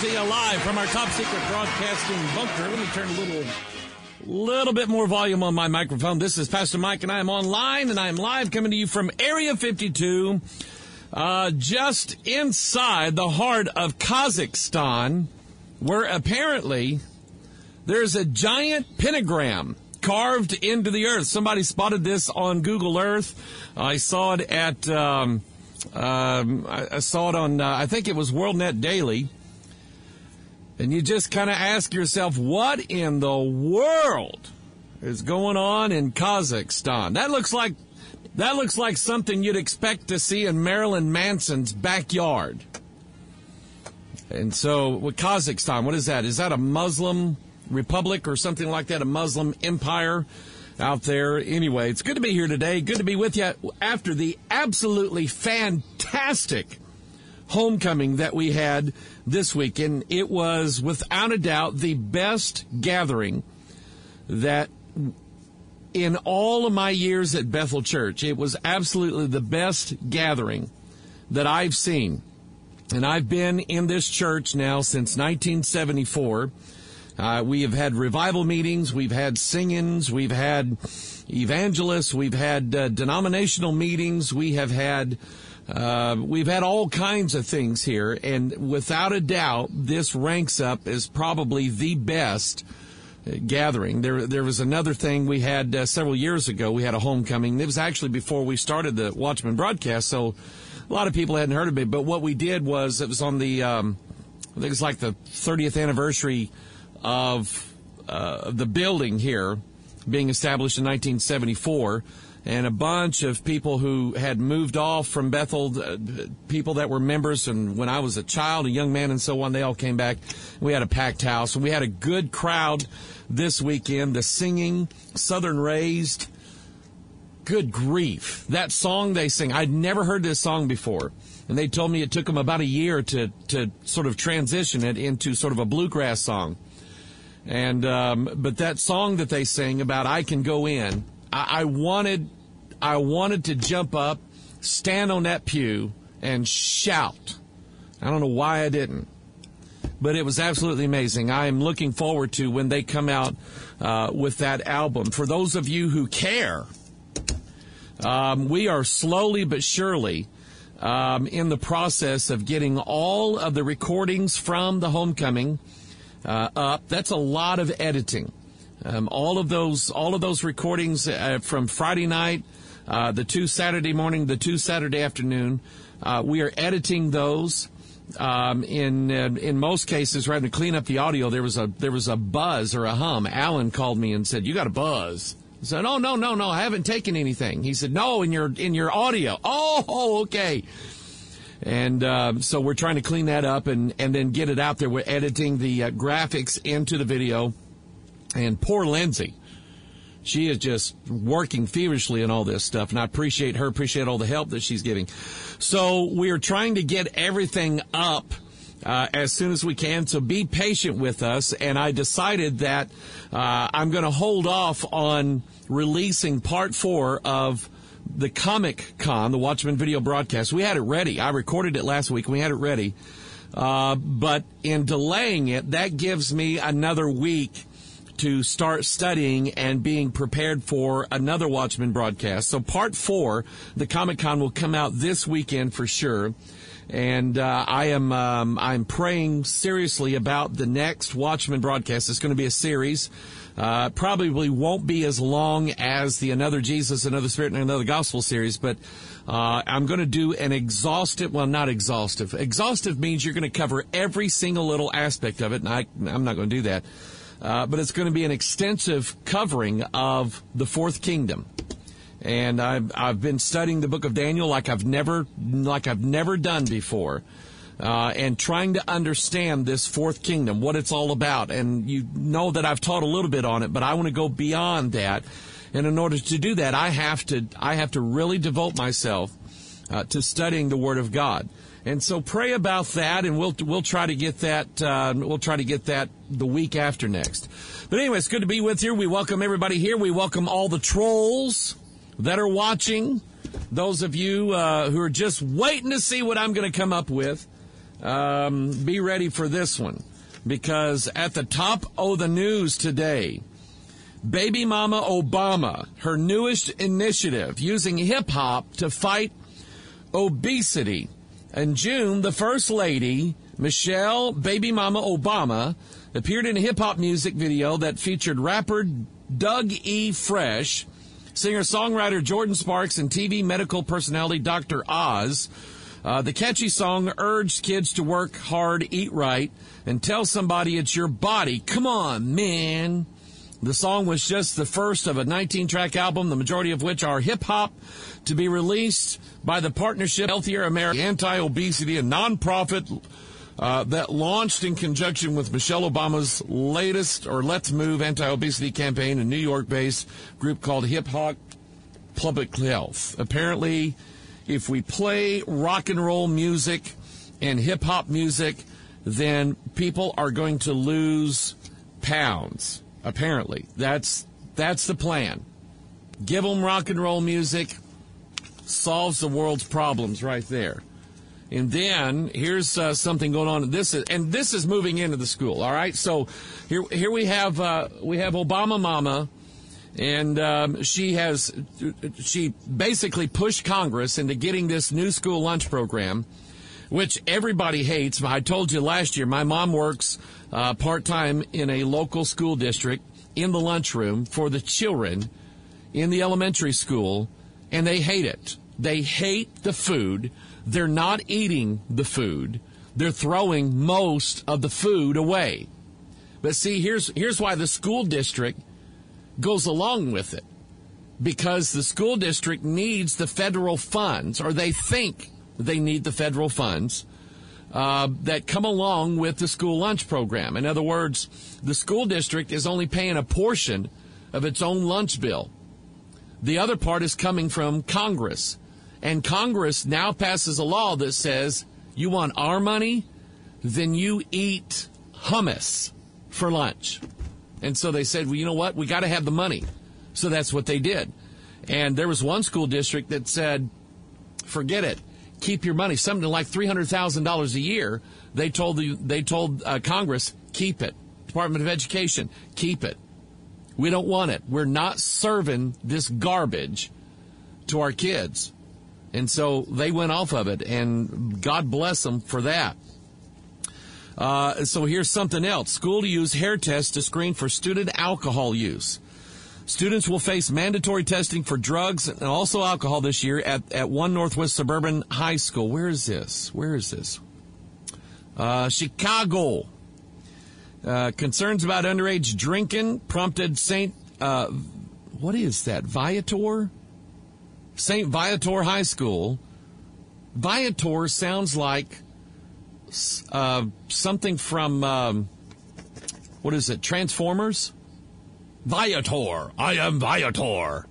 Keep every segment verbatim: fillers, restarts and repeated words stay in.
to you live from our top secret broadcasting bunker. Let me turn a little, little bit more volume on my microphone. This is Pastor Mike, and I am online, and I am live coming to you from Area fifty-two, uh, just inside the heart of Kazakhstan, where apparently there's a giant pentagram carved into the earth. Somebody spotted this on Google Earth. I saw it at... Um, Um, I, I saw it on, uh, I think it was WorldNet Daily. And you just kind of ask yourself, what in the world is going on in Kazakhstan? That looks like, that looks like something you'd expect to see in Marilyn Manson's backyard. And so, with Kazakhstan, what is that? Is that a Muslim republic or something like that? A Muslim empire out there? Anyway, it's good to be here today. Good to be with you after the absolutely fantastic homecoming that we had this week. And it was, without a doubt, the best gathering that in all of my years at Bethel Church. It was absolutely the best gathering that I've seen. And I've been in this church now since nineteen seventy-four. Uh, we have had revival meetings, we've had singings, we've had evangelists, we've had uh, denominational meetings, we have had uh, we've had all kinds of things here, and without a doubt, this ranks up as probably the best gathering. There, there was another thing we had uh, several years ago. We had a homecoming. It was actually before we started the Watchman broadcast, so a lot of people hadn't heard of it. But what we did was it was on the um, I think it's like the thirtieth anniversary of uh, the building here being established in nineteen seventy-four, and a bunch of people who had moved off from Bethel, uh, people that were members, and when I was a child, a young man, and so on, they all came back. We had a packed house, and we had a good crowd this weekend. The singing, Southern Raised, good grief. That song they sing, I'd never heard this song before. And they told me it took them about a year to, to sort of transition it into sort of a bluegrass song. And, um, but that song that they sing about I Can Go In, I, I wanted, I wanted to jump up, stand on that pew, and shout. I don't know why I didn't. But it was absolutely amazing. I am looking forward to when they come out, uh, with that album. For those of you who care, um, we are slowly but surely, um, in the process of getting all of the recordings from the homecoming Uh, up. That's a lot of editing. Um, all of those, all of those recordings uh, from Friday night, uh, the two Saturday morning, the two Saturday afternoon. Uh, we are editing those. Um, in uh, in most cases, rather than clean up the audio, there was a there was a buzz or a hum. Alan called me and said, "You got a buzz." I said, "Oh no no no, I haven't taken anything." He said, "No, in your in your audio." Oh, okay. And uh, so we're trying to clean that up and, and then get it out there. We're editing the uh, graphics into the video. And poor Lindsay, she is just working feverishly on all this stuff. And I appreciate her, appreciate all the help that she's giving. So we are trying to get everything up uh, as soon as we can. So be patient with us. And I decided that uh, I'm going to hold off on releasing part four of the Comic Con, the Watchman video broadcast. We had it ready. I recorded it last week. We had it ready. Uh, but in delaying it, that gives me another week to start studying and being prepared for another Watchman broadcast. So part four, the Comic Con, will come out this weekend for sure. And uh, I am um, I'm praying seriously about the next Watchman broadcast. It's going to be a series. Uh, probably won't be as long as the Another Jesus, Another Spirit, and Another Gospel series, but uh, I'm going to do an exhaustive, well, not exhaustive. Exhaustive means you're going to cover every single little aspect of it, and I, I'm not going to do that. Uh, but it's going to be an extensive covering of the Fourth Kingdom. And I've, I've been studying the book of Daniel like I've never, like I've never done before. Uh, and trying to understand this fourth kingdom, what it's all about. And you know that I've taught a little bit on it, but I want to go beyond that. And in order to do that, I have to, I have to really devote myself uh, to studying the Word of God. And so pray about that, and we'll we'll try to get that uh, we'll try to get that the week after next. But anyway, it's good to be with you. We welcome everybody here. We welcome all the trolls that are watching. Those of you uh, who are just waiting to see what I'm going to come up with. Um, be ready for this one, because at the top of the news today, Baby Mama Obama, her newest initiative using hip-hop to fight obesity. In June, the First Lady, Michelle Baby Mama Obama, appeared in a hip-hop music video that featured rapper Doug E. Fresh, singer-songwriter Jordan Sparks, and T V medical personality Doctor Oz. Uh, the catchy song urged kids to work hard, eat right, and tell somebody it's your body. Come on, man. The song was just the first of a nineteen-track album, the majority of which are hip-hop, to be released by the Partnership Healthier America, anti-obesity, a nonprofit uh, that launched in conjunction with Michelle Obama's latest, or Let's Move, anti-obesity campaign, a New York-based group called Hip Hop Public Health. Apparently, if we play rock and roll music and hip-hop music, then people are going to lose pounds. Apparently, that's that's the plan. Give them rock and roll music, solves the world's problems right there. And then here's uh, something going on. This is and this is moving into the school. All right, so here here we have uh, we have Obama Mama, and um, she has she basically pushed Congress into getting this new school lunch program, which everybody hates. I told you last year, my mom works uh, part-time in a local school district in the lunchroom for the children in the elementary school, and they hate it. They hate the food. They're not eating the food. They're throwing most of the food away. But see, here's here's why the school district goes along with it. Because the school district needs the federal funds, or they think they need the federal funds uh, that come along with the school lunch program. In other words, the school district is only paying a portion of its own lunch bill. The other part is coming from Congress. And Congress now passes a law that says, you want our money? Then you eat hummus for lunch. And so they said, well, you know what? We got to have the money. So that's what they did. And there was one school district that said, forget it. Keep your money. Something like three hundred thousand dollars a year. They told the, they told uh, Congress, keep it. Department of Education, keep it. We don't want it. We're not serving this garbage to our kids. And so they went off of it, and God bless them for that. Uh, so here's something else. School to use hair tests to screen for student alcohol use. Students will face mandatory testing for drugs and also alcohol this year at, at One Northwest Suburban High School. Where is this? Where is this? Uh, Chicago. Uh, concerns about underage drinking prompted Saint Uh, what is that? Viator? Saint Viator High School. Viator sounds like uh, something from, um, what is it, Transformers? Viator. I am Viator.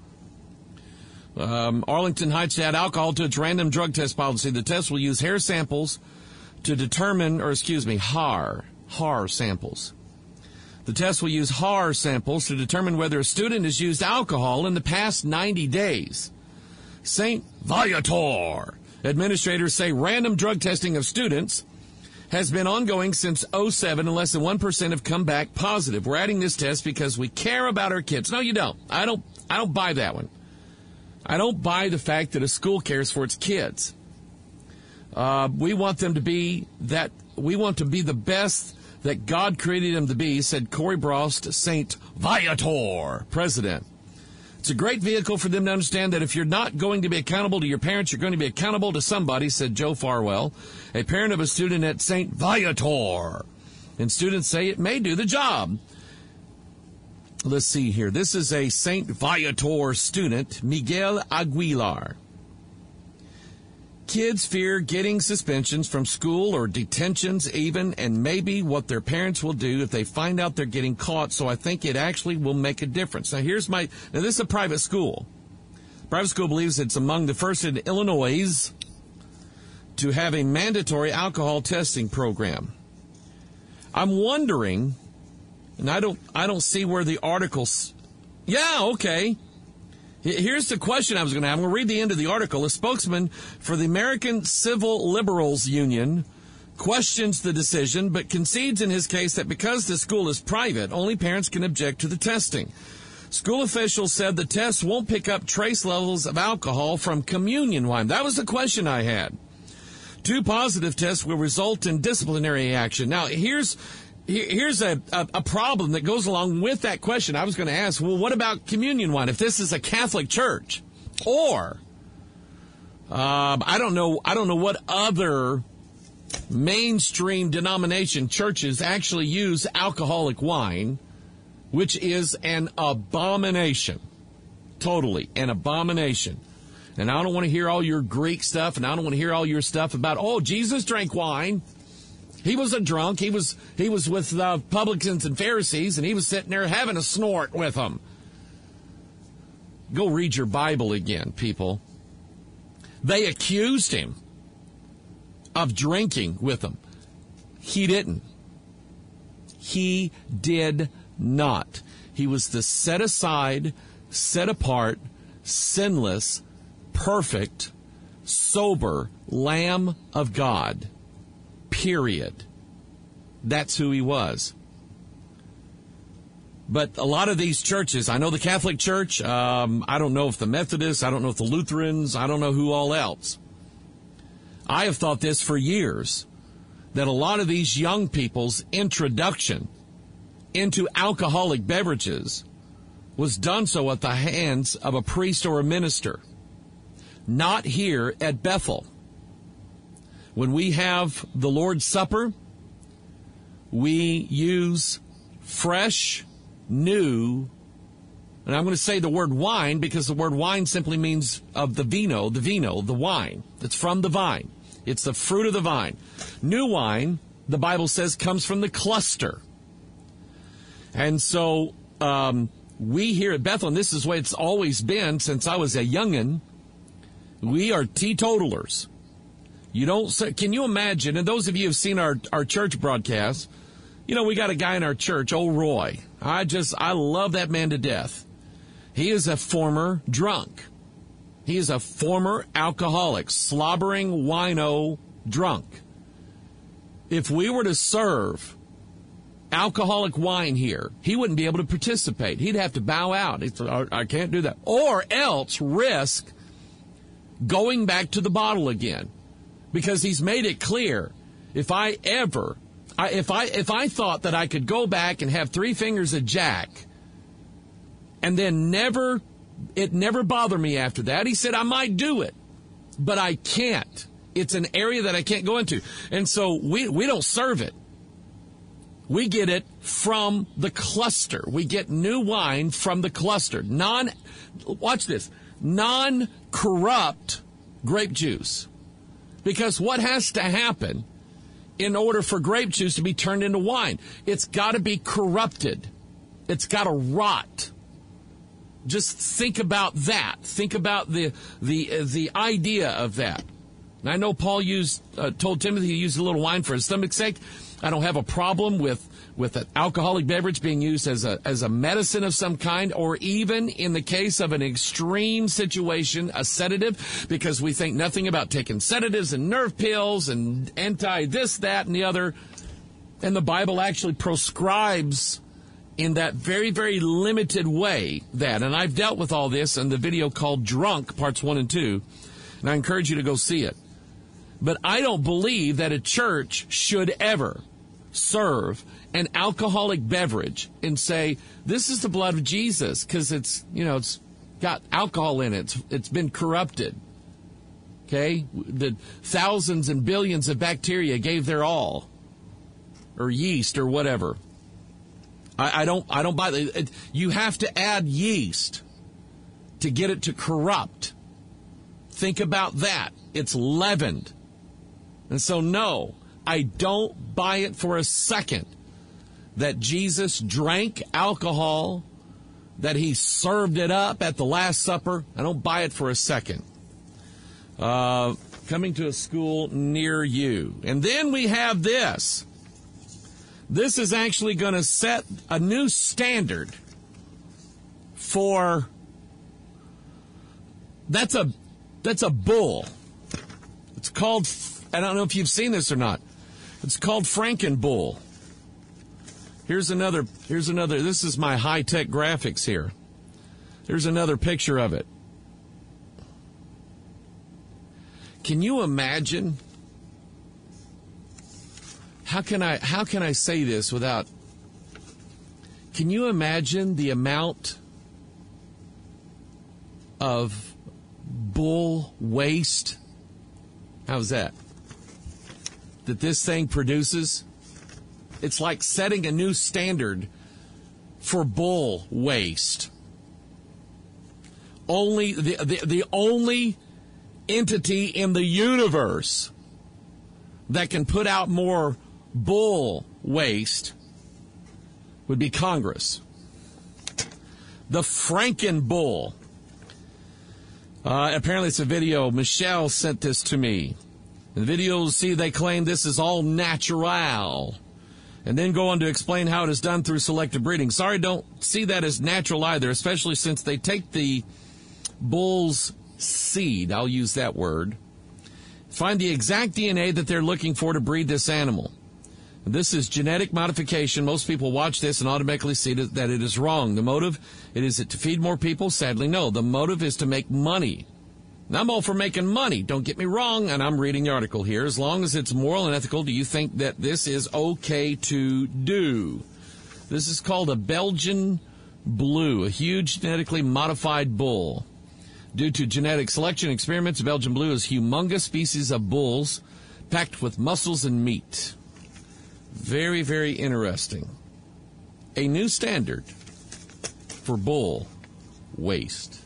Um, Arlington Heights to add alcohol to its random drug test policy. The test will use hair samples to determine, or excuse me, hair, hair samples. The test will use hair samples to determine whether a student has used alcohol in the past ninety days. Saint Viator administrators say random drug testing of students has been ongoing since oh seven, and less than one percent have come back positive. We're adding this test because we care about our kids. No, you don't. I don't, I don't buy that one. I don't buy the fact that a school cares for its kids. Uh, we want them to be that, we want to be the best that God created them to be, said Corey Brost, Saint Viator president. It's a great vehicle for them to understand that if you're not going to be accountable to your parents, you're going to be accountable to somebody, said Joe Farwell, a parent of a student at Saint Viator. And students say it may do the job. Let's see here. This is a Saint Viator student, Miguel Aguilar. Kids fear getting suspensions from school or detentions even, and maybe what their parents will do if they find out they're getting caught. So I think it actually will make a difference. Now, here's my, now this is a private school. Private school believes it's among the first in Illinois to have a mandatory alcohol testing program. I'm wondering, and I don't, I don't see where the articles, yeah, okay. Here's the question I was going to have. I'm going to read the end of the article. A spokesman for the American Civil Liberals Union questions the decision, but concedes in his case that because the school is private, only parents can object to the testing. School officials said the test won't pick up trace levels of alcohol from communion wine. That was the question I had. Two positive tests will result in disciplinary action. Now, here's here's a, a, a problem that goes along with that question. I was going to ask, well, what about communion wine? If this is a Catholic church, or um, I don't know, I don't know what other mainstream denomination churches actually use alcoholic wine, which is an abomination. Totally an abomination. And I don't want to hear all your Greek stuff, and I don't want to hear all your stuff about, oh, Jesus drank wine. He was a drunk. He was he was with the publicans and Pharisees, and he was sitting there having a snort with them. Go read your Bible again, people. They accused him of drinking with them. He didn't. He did not. He was the set aside, set apart, sinless, perfect, sober Lamb of God. Period. That's who he was. But a lot of these churches, I know the Catholic Church, um, I don't know if the Methodists, I don't know if the Lutherans, I don't know who all else. I have thought this for years, that a lot of these young people's introduction into alcoholic beverages was done so at the hands of a priest or a minister. Not here at Bethel. When we have the Lord's Supper, we use fresh, new, and I'm going to say the word wine because the word wine simply means of the vino, the vino, the wine. It's from the vine. It's the fruit of the vine. New wine, the Bible says, comes from the cluster. And so um, we here at Bethel, and this is the way it's always been since I was a youngin', we are teetotalers. You don't say, can you imagine, and those of you who have seen our, our church broadcasts, you know, we got a guy in our church, old Roy. I just, I love that man to death. He is a former drunk. He is a former alcoholic, slobbering wino drunk. If we were to serve alcoholic wine here, he wouldn't be able to participate. He'd have to bow out. He'd say, I can't do that. Or else risk going back to the bottle again. Because he's made it clear, if I ever, I, if I if I thought that I could go back and have three fingers of Jack, and then never, it never bothered me after that, he said I might do it, but I can't. It's an area that I can't go into. And so we, we don't serve it. We get it from the cluster. We get new wine from the cluster. Non, watch this, non-corrupt grape juice. Because what has to happen in order for grape juice to be turned into wine? It's got to be corrupted. It's got to rot. Just think about that. Think about the the uh, the idea of that. And I know Paul used uh, told Timothy to use a little wine for his stomach's sake. I don't have a problem with with an alcoholic beverage being used as a as a medicine of some kind, or even in the case of an extreme situation, a sedative, because we think nothing about taking sedatives and nerve pills and anti this, that, and the other. And the Bible actually proscribes in that very, very limited way that. And I've dealt with all this in the video called Drunk, parts one and two, and I encourage you to go see it. But I don't believe that a church should ever serve an alcoholic beverage and say, this is the blood of Jesus, because it's, you know, it's got alcohol in it. It's, it's been corrupted. Okay? The thousands and billions of bacteria gave their all, or yeast or whatever. I, I don't, I don't buy that. You have to add yeast to get it to corrupt. Think about that. It's leavened. And so, no, I don't buy it for a second that Jesus drank alcohol, that he served it up at the Last Supper. I don't buy it for a second. Uh, coming to a school near you. And then we have this. This is actually going to set a new standard for, that's a, that's a bull. It's called, I don't know if you've seen this or not. It's called Frankenbull. Here's another, here's another, this is my high-tech graphics here. There's another picture of it. Can you imagine? How can I, how can I say this without, can you imagine the amount of bull waste? How's that? That this thing produces? It's like setting a new standard for bull waste. Only the, the, the only entity in the universe that can put out more bull waste would be Congress. The Frankenbull. Uh, apparently it's a video. Michelle sent this to me. In the video, you'll see they claim this is all natural, and then go on to explain how it is done through selective breeding. Sorry, don't see that as natural either, especially since they take the bull's seed, I'll use that word, find the exact D N A that they're looking for to breed this animal. This is genetic modification. Most people watch this and automatically see that it is wrong. The motive, it is it to feed more people? Sadly, no. The motive is to make money. Now, I'm all for making money. Don't get me wrong, and I'm reading the article here. As long as it's moral and ethical, do you think that this is okay to do? This is called a Belgian Blue, a huge genetically modified bull. Due to genetic selection experiments, Belgian Blue is a humongous species of bulls packed with muscles and meat. Very, very interesting. A new standard for bull waste.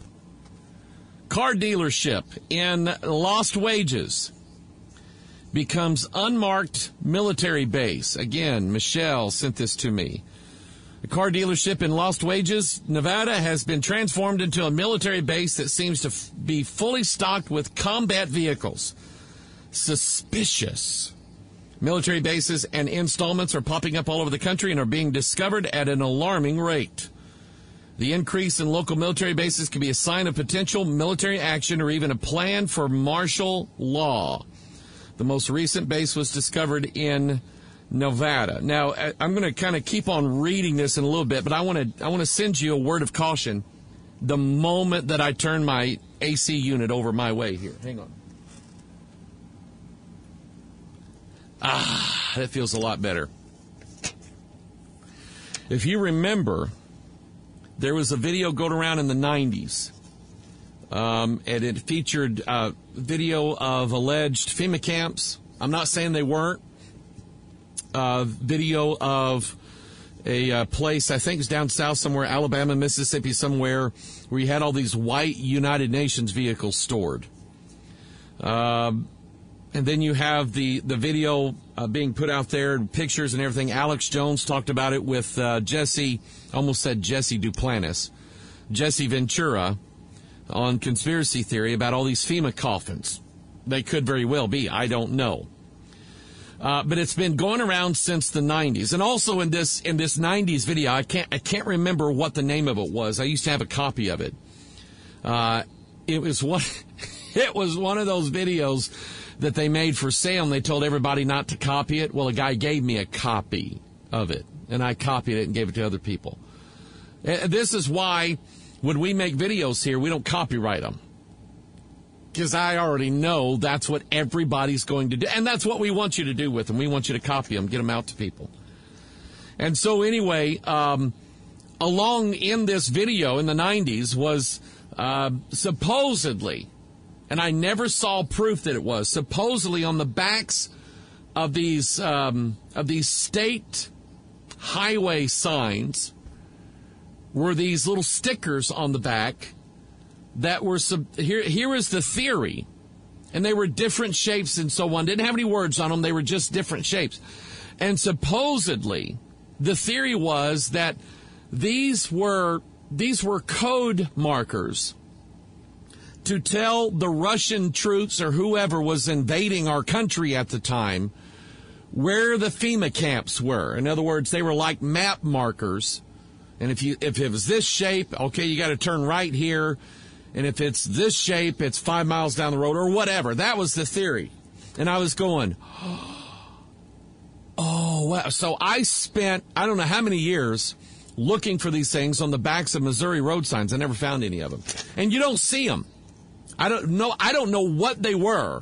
Car dealership in Lost Wages becomes unmarked military base. Again, Michelle sent this to me. The car dealership in Lost Wages, Nevada, has been transformed into a military base that seems to f- be fully stocked with combat vehicles. Suspicious. Military bases and installments are popping up all over the country and are being discovered at an alarming rate. The increase in local military bases could be a sign of potential military action or even a plan for martial law. The most recent base was discovered in Nevada. Now, I'm going to kind of keep on reading this in a little bit, but I want to I want to send you a word of caution the moment that I turn my A C unit over my way here. Hang on. Ah, that feels a lot better. If you remember, there was a video going around in the nineties, um, and it featured uh, video of alleged FEMA camps. I'm not saying they weren't. Uh, video of a uh, place, I think it's down south somewhere, Alabama, Mississippi, somewhere, where you had all these white United Nations vehicles stored. Um, and then you have the, the video uh, being put out there, pictures and everything. Alex Jones talked about it with uh, Jesse, almost said Jesse Duplantis, Jesse Ventura, on conspiracy theory about all these FEMA coffins. They could very well be. I don't know. Uh, but it's been going around since the nineties. And also in this in this nineties video, I can't I can't remember what the name of it was. I used to have a copy of it. Uh, it was one it was one of those videos that they made for sale, and they told everybody not to copy it. Well, a guy gave me a copy of it, and I copied it and gave it to other people. Uh, this is why when we make videos here, we don't copyright them. Because I already know that's what everybody's going to do. And that's what we want you to do with them. We want you to copy them, get them out to people. And so anyway, um, along in this video in the nineties was uh, supposedly, and I never saw proof that it was, supposedly on the backs of these um, of these state highway signs were these little stickers on the back that were, sub- here, here is the theory, and they were different shapes and so on. Didn't have any words on them. They were just different shapes. And supposedly, the theory was that these were, these were code markers to tell the Russian troops or whoever was invading our country at the time where the FEMA camps were. In other words, they were like map markers. And if you, if it was this shape, okay, you got to turn right here. And if it's this shape, it's five miles down the road or whatever. That was the theory. And I was going, Well, so I spent, I don't know how many years looking for these things on the backs of Missouri road signs. I never found any of them. And you don't see them. I don't know, I don't know what they were,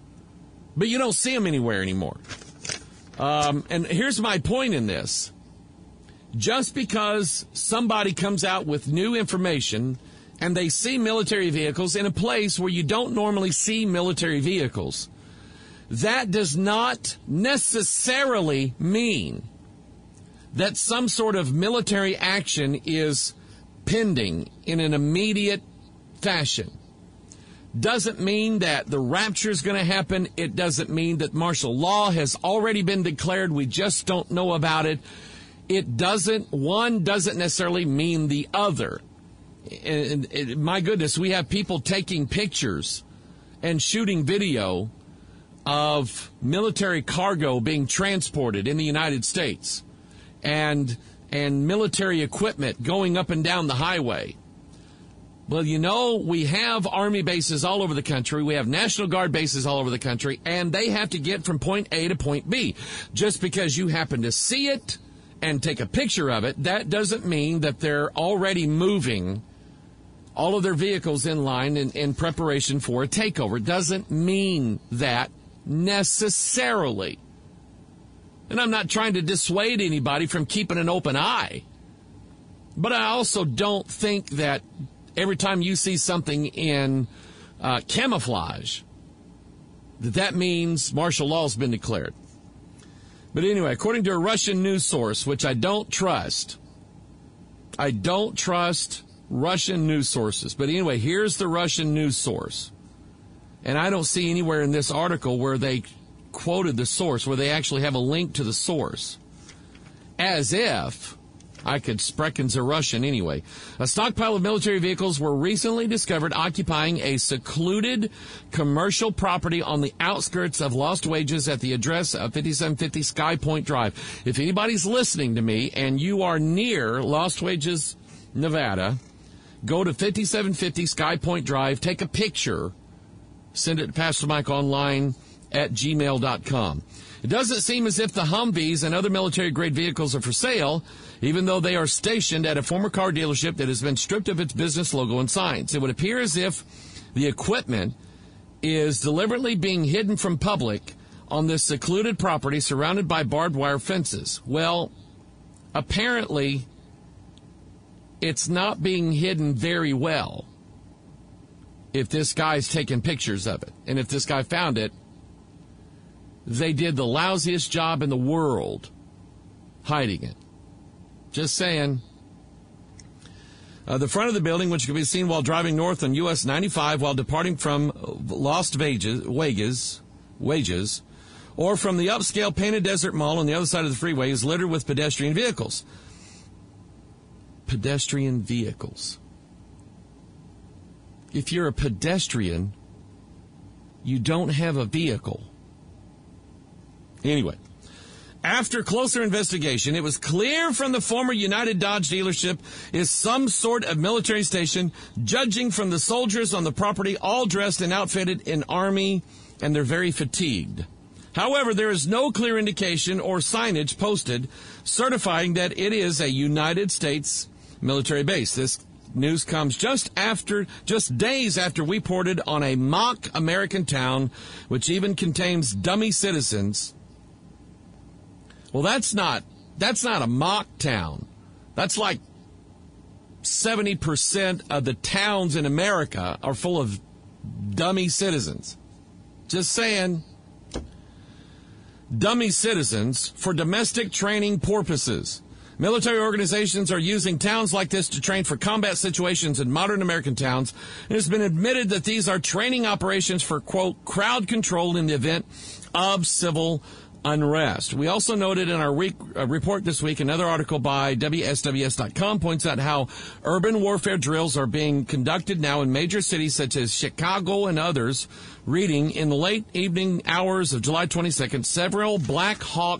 but you don't see them anywhere anymore. Um, and here's my point in this. Just because somebody comes out with new information and they see military vehicles in a place where you don't normally see military vehicles, that does not necessarily mean that some sort of military action is pending in an immediate fashion. Doesn't mean that the rapture is going to happen. It doesn't mean that martial law has already been declared. We just don't know about it. It doesn't, one doesn't necessarily mean the other. And, and my goodness, we have people taking pictures and shooting video of military cargo being transported in the United States and and military equipment going up and down the highway. Well, you know, we have Army bases all over the country. We have National Guard bases all over the country, and they have to get from point A to point B. Just because you happen to see it and take a picture of it, that doesn't mean that they're already moving all of their vehicles in line in, in preparation for a takeover. It doesn't mean that necessarily. And I'm not trying to dissuade anybody from keeping an open eye. But I also don't think that every time you see something in uh, camouflage, that that means martial law has been declared. But anyway, according to a Russian news source, which I don't trust, I don't trust Russian news sources. But anyway, here's the Russian news source. And I don't see anywhere in this article where they quoted the source, where they actually have a link to the source. As if I could sprechen the Russian anyway. A stockpile of military vehicles were recently discovered occupying a secluded commercial property on the outskirts of Lost Wages at the address of fifty-seven fifty Sky Point Drive. If anybody's listening to me and you are near Lost Wages, Nevada, go to fifty-seven fifty Sky Point Drive, take a picture, send it to Pastor Mike Online at gmail dot com. It doesn't seem as if the Humvees and other military-grade vehicles are for sale, even though they are stationed at a former car dealership that has been stripped of its business logo and signs. It would appear as if the equipment is deliberately being hidden from public on this secluded property surrounded by barbed wire fences. Well, apparently, it's not being hidden very well if this guy's taking pictures of it. And if this guy found it, they did the lousiest job in the world hiding it. Just saying. Uh, the front of the building, which can be seen while driving north on U S ninety-five while departing from Lost Wages, Wages, Wages, or from the upscale Painted Desert Mall on the other side of the freeway, is littered with pedestrian vehicles. Pedestrian vehicles. If you're a pedestrian, you don't have a vehicle. Anyway, after closer investigation, it was clear from the former United Dodge dealership is some sort of military station, judging from the soldiers on the property, all dressed and outfitted in Army, and they're very fatigued. However, there is no clear indication or signage posted certifying that it is a United States military base. This news comes just after, just days after we reported on a mock American town, which even contains dummy citizens. Well, that's not, that's not a mock town. That's like seventy percent of the towns in America are full of dummy citizens. Just saying. Dummy citizens for domestic training purposes. Military organizations are using towns like this to train for combat situations in modern American towns. It has been admitted that these are training operations for, quote, crowd control in the event of civil unrest. We also noted in our week, uh, report this week, another article by W S W S dot com points out how urban warfare drills are being conducted now in major cities such as Chicago and others. Reading, in the late evening hours of July twenty-second, several Black Hawk,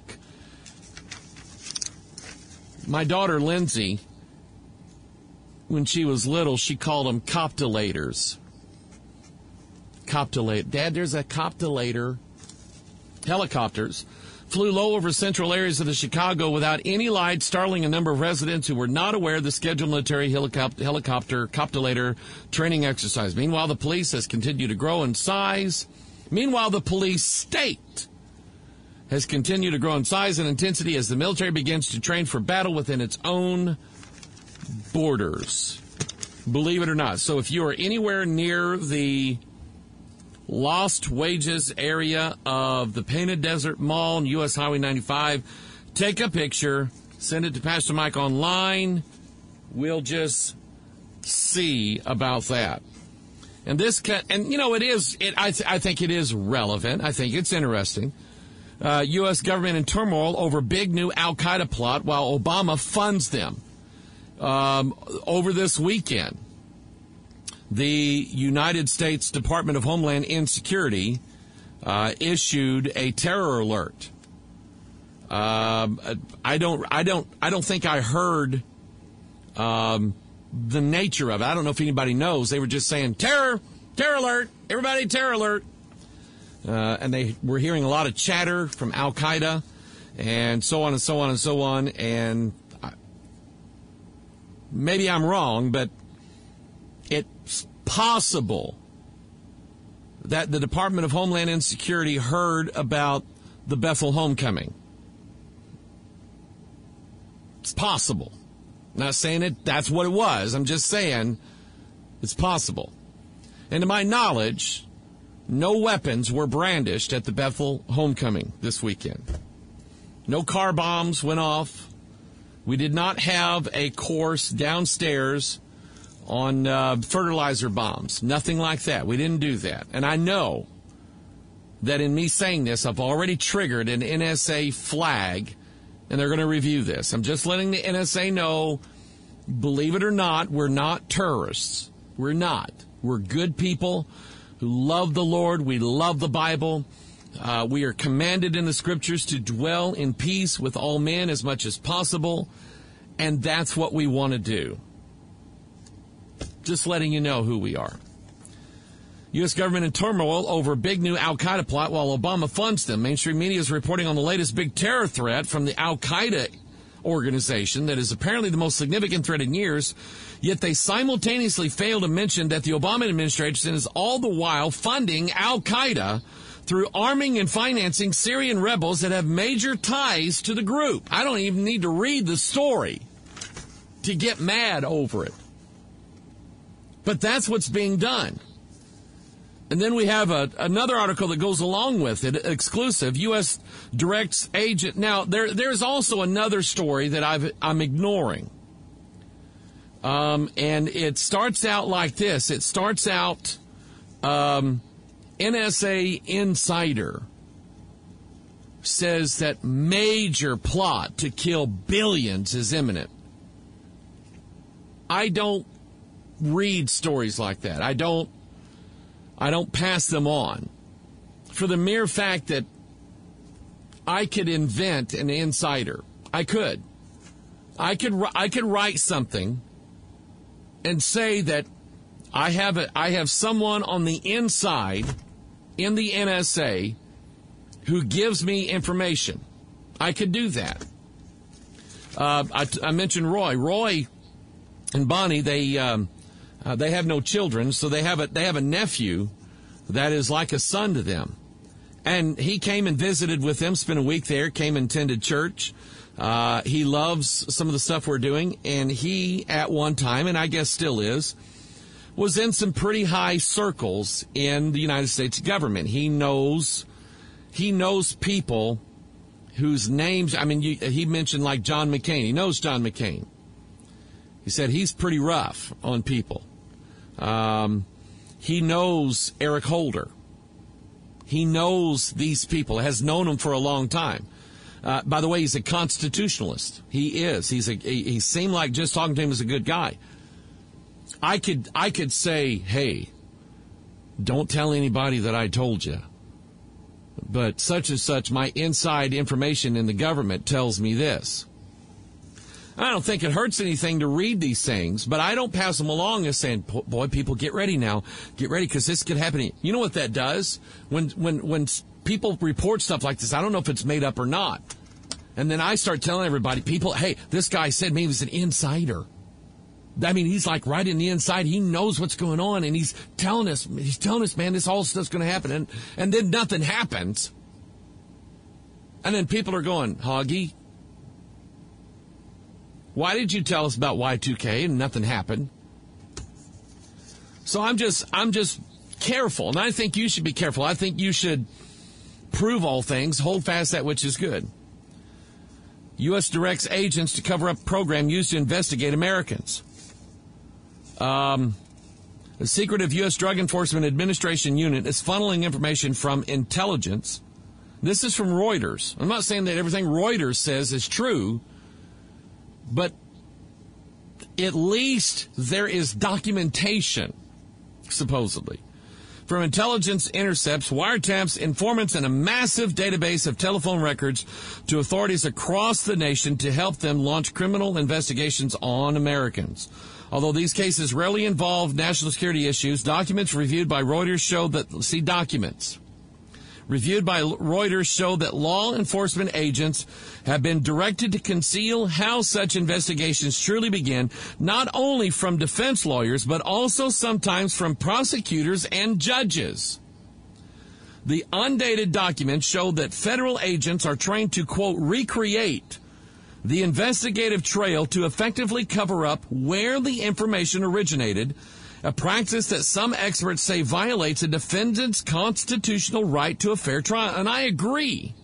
my daughter Lindsay, when she was little, she called them coptolators. Coptolate. Dad, there's a coptolator. Helicopters flew low over central areas of the Chicago without any light, startling a number of residents who were not aware of the scheduled military helicopter, helicopter copulator training exercise. Meanwhile, the police has continued to grow in size. Meanwhile, the police state has continued to grow in size and intensity as the military begins to train for battle within its own borders. Believe it or not. So if you are anywhere near the Lost Wages area of the Painted Desert Mall and U S Highway ninety-five, take a picture, send it to Pastor Mike online. We'll just see about that. And this, and you know, it is, it, I, th- I think it is relevant. I think it's interesting. Uh, U S government in turmoil over big new Al-Qaeda plot while Obama funds them. Um, over this weekend, the United States Department of Homeland Security uh, issued a terror alert. Um, I don't, I don't, I don't think I heard um, the nature of it. I don't know if anybody knows. They were just saying terror, terror alert, everybody, terror alert, uh, and they were hearing a lot of chatter from Al Qaeda, and so on and so on and so on. And I, maybe I'm wrong, but it's possible that the Department of Homeland Security heard about the Bethel homecoming. It's possible. I'm not saying it that's what it was. I'm just saying it's possible. And to my knowledge, no weapons were brandished at the Bethel homecoming this weekend. No car bombs went off. We did not have a course downstairs on uh, fertilizer bombs. Nothing like that. We didn't do that. And I know that in me saying this, I've already triggered an N S A flag, and they're going to review this. I'm just letting the N S A know, believe it or not, we're not terrorists. We're not. We're good people who love the Lord. We love the Bible. Uh, we are commanded in the Scriptures to dwell in peace with all men as much as possible, and that's what we want to do. Just letting you know who we are. U S government in turmoil over big new Al-Qaeda plot while Obama funds them. Mainstream media is reporting on the latest big terror threat from the Al-Qaeda organization that is apparently the most significant threat in years, yet they simultaneously fail to mention that the Obama administration is all the while funding Al-Qaeda through arming and financing Syrian rebels that have major ties to the group. I don't even need to read the story to get mad over it. But that's what's being done. And then we have a, another article that goes along with it, exclusive. U S directs agent. Now, there, there's also another story that I've, I'm ignoring. Um, and it starts out like this. It starts out, um, N S A insider says that major plot to kill billions is imminent. I don't read stories like that. I don't I don't pass them on for the mere fact that I could invent an insider. I could. I could I could write something and say that I have a, I have someone on the inside in the N S A who gives me information. I could do that. Uh, I, I mentioned Roy. Roy and Bonnie, they um, uh, they have no children, so they have a they have a nephew that is like a son to them. And he came and visited with them, spent a week there, came and attended church. Uh, he loves some of the stuff we're doing, and he, at one time, and I guess still is, was in some pretty high circles in the United States government. He knows, he knows people whose names, I mean, you, he mentioned like John McCain. He knows John McCain. He said he's pretty rough on people. Um, he knows Eric Holder. He knows these people, has known them for a long time. Uh, by the way, he's a constitutionalist. He is. He's a, he, he seemed like just talking to him as a good guy. I could, I could say, hey, don't tell anybody that I told you. But such and such, my inside information in the government tells me this. I don't think it hurts anything to read these things, but I don't pass them along as saying, boy, people, get ready now. Get ready, because this could happen. You know what that does? When when when people report stuff like this. I don't know if it's made up or not. And then I start telling everybody, people, hey, this guy said maybe he's an insider. I mean, he's like right in the inside. He knows what's going on, and he's telling us, he's telling us, man, this whole stuff's going to happen. And, and then nothing happens. And then people are going, Hoggy, why did you tell us about Y two K and nothing happened? So I'm just, I'm just careful. And I think you should be careful. I think you should prove all things, hold fast that which is good. U S directs agents to cover up program used to investigate Americans. Um, the secretive U S Drug Enforcement Administration unit is funneling information from intelligence. This is from Reuters. I'm not saying that everything Reuters says is true, but at least there is documentation, supposedly, from intelligence intercepts, wiretaps, informants, and a massive database of telephone records to authorities across the nation to help them launch criminal investigations on Americans. Although these cases rarely involve national security issues, documents reviewed by Reuters show that, see documents, reviewed by Reuters show that law enforcement agents have been directed to conceal how such investigations truly begin, not only from defense lawyers, but also sometimes from prosecutors and judges. The undated documents show that federal agents are trained to, quote, recreate the investigative trail to effectively cover up where the information originated, a practice that some experts say violates a defendant's constitutional right to a fair trial. And I agree.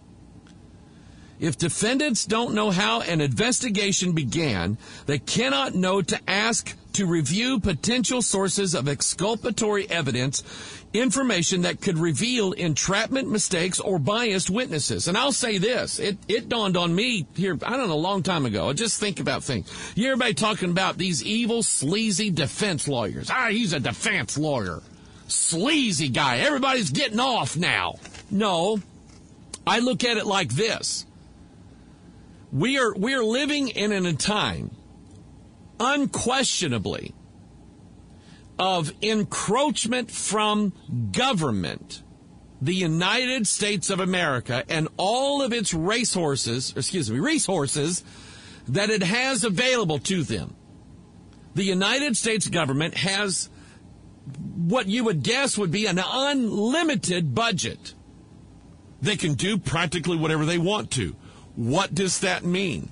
If defendants don't know how an investigation began, they cannot know to ask to review potential sources of exculpatory evidence, information that could reveal entrapment mistakes or biased witnesses. And I'll say this, it, it dawned on me here, I don't know, a long time ago. I just think about things. You hear everybody talking about these evil, sleazy defense lawyers. Ah, he's a defense lawyer. Sleazy guy. Everybody's getting off now. No, I look at it like this. We are, we are living in a time, unquestionably, of encroachment from government, the United States of America, and all of its racehorses, excuse me, resources that it has available to them. The United States government has what you would guess would be an unlimited budget. They can do practically whatever they want to. What does that mean?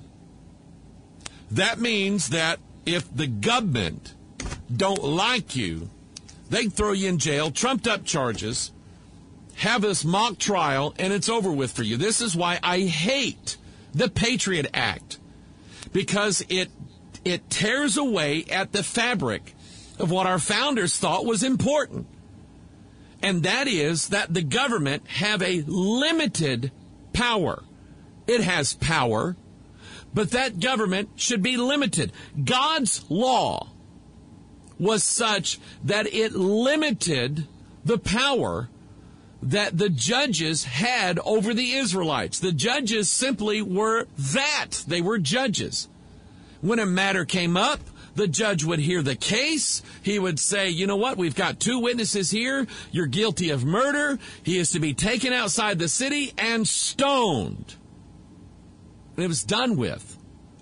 That means that if the government don't like you, they throw you in jail, trumped up charges, have this mock trial, and it's over with for you. This is why I hate the Patriot Act, because it it tears away at the fabric of what our founders thought was important. And that is that the government have a limited power. It has power, but that government should be limited. God's law was such that it limited the power that the judges had over the Israelites. The judges simply were that. They were judges. When a matter came up, the judge would hear the case. He would say, you know what, we've got two witnesses here. You're guilty of murder. He is to be taken outside the city and stoned. And it was done with.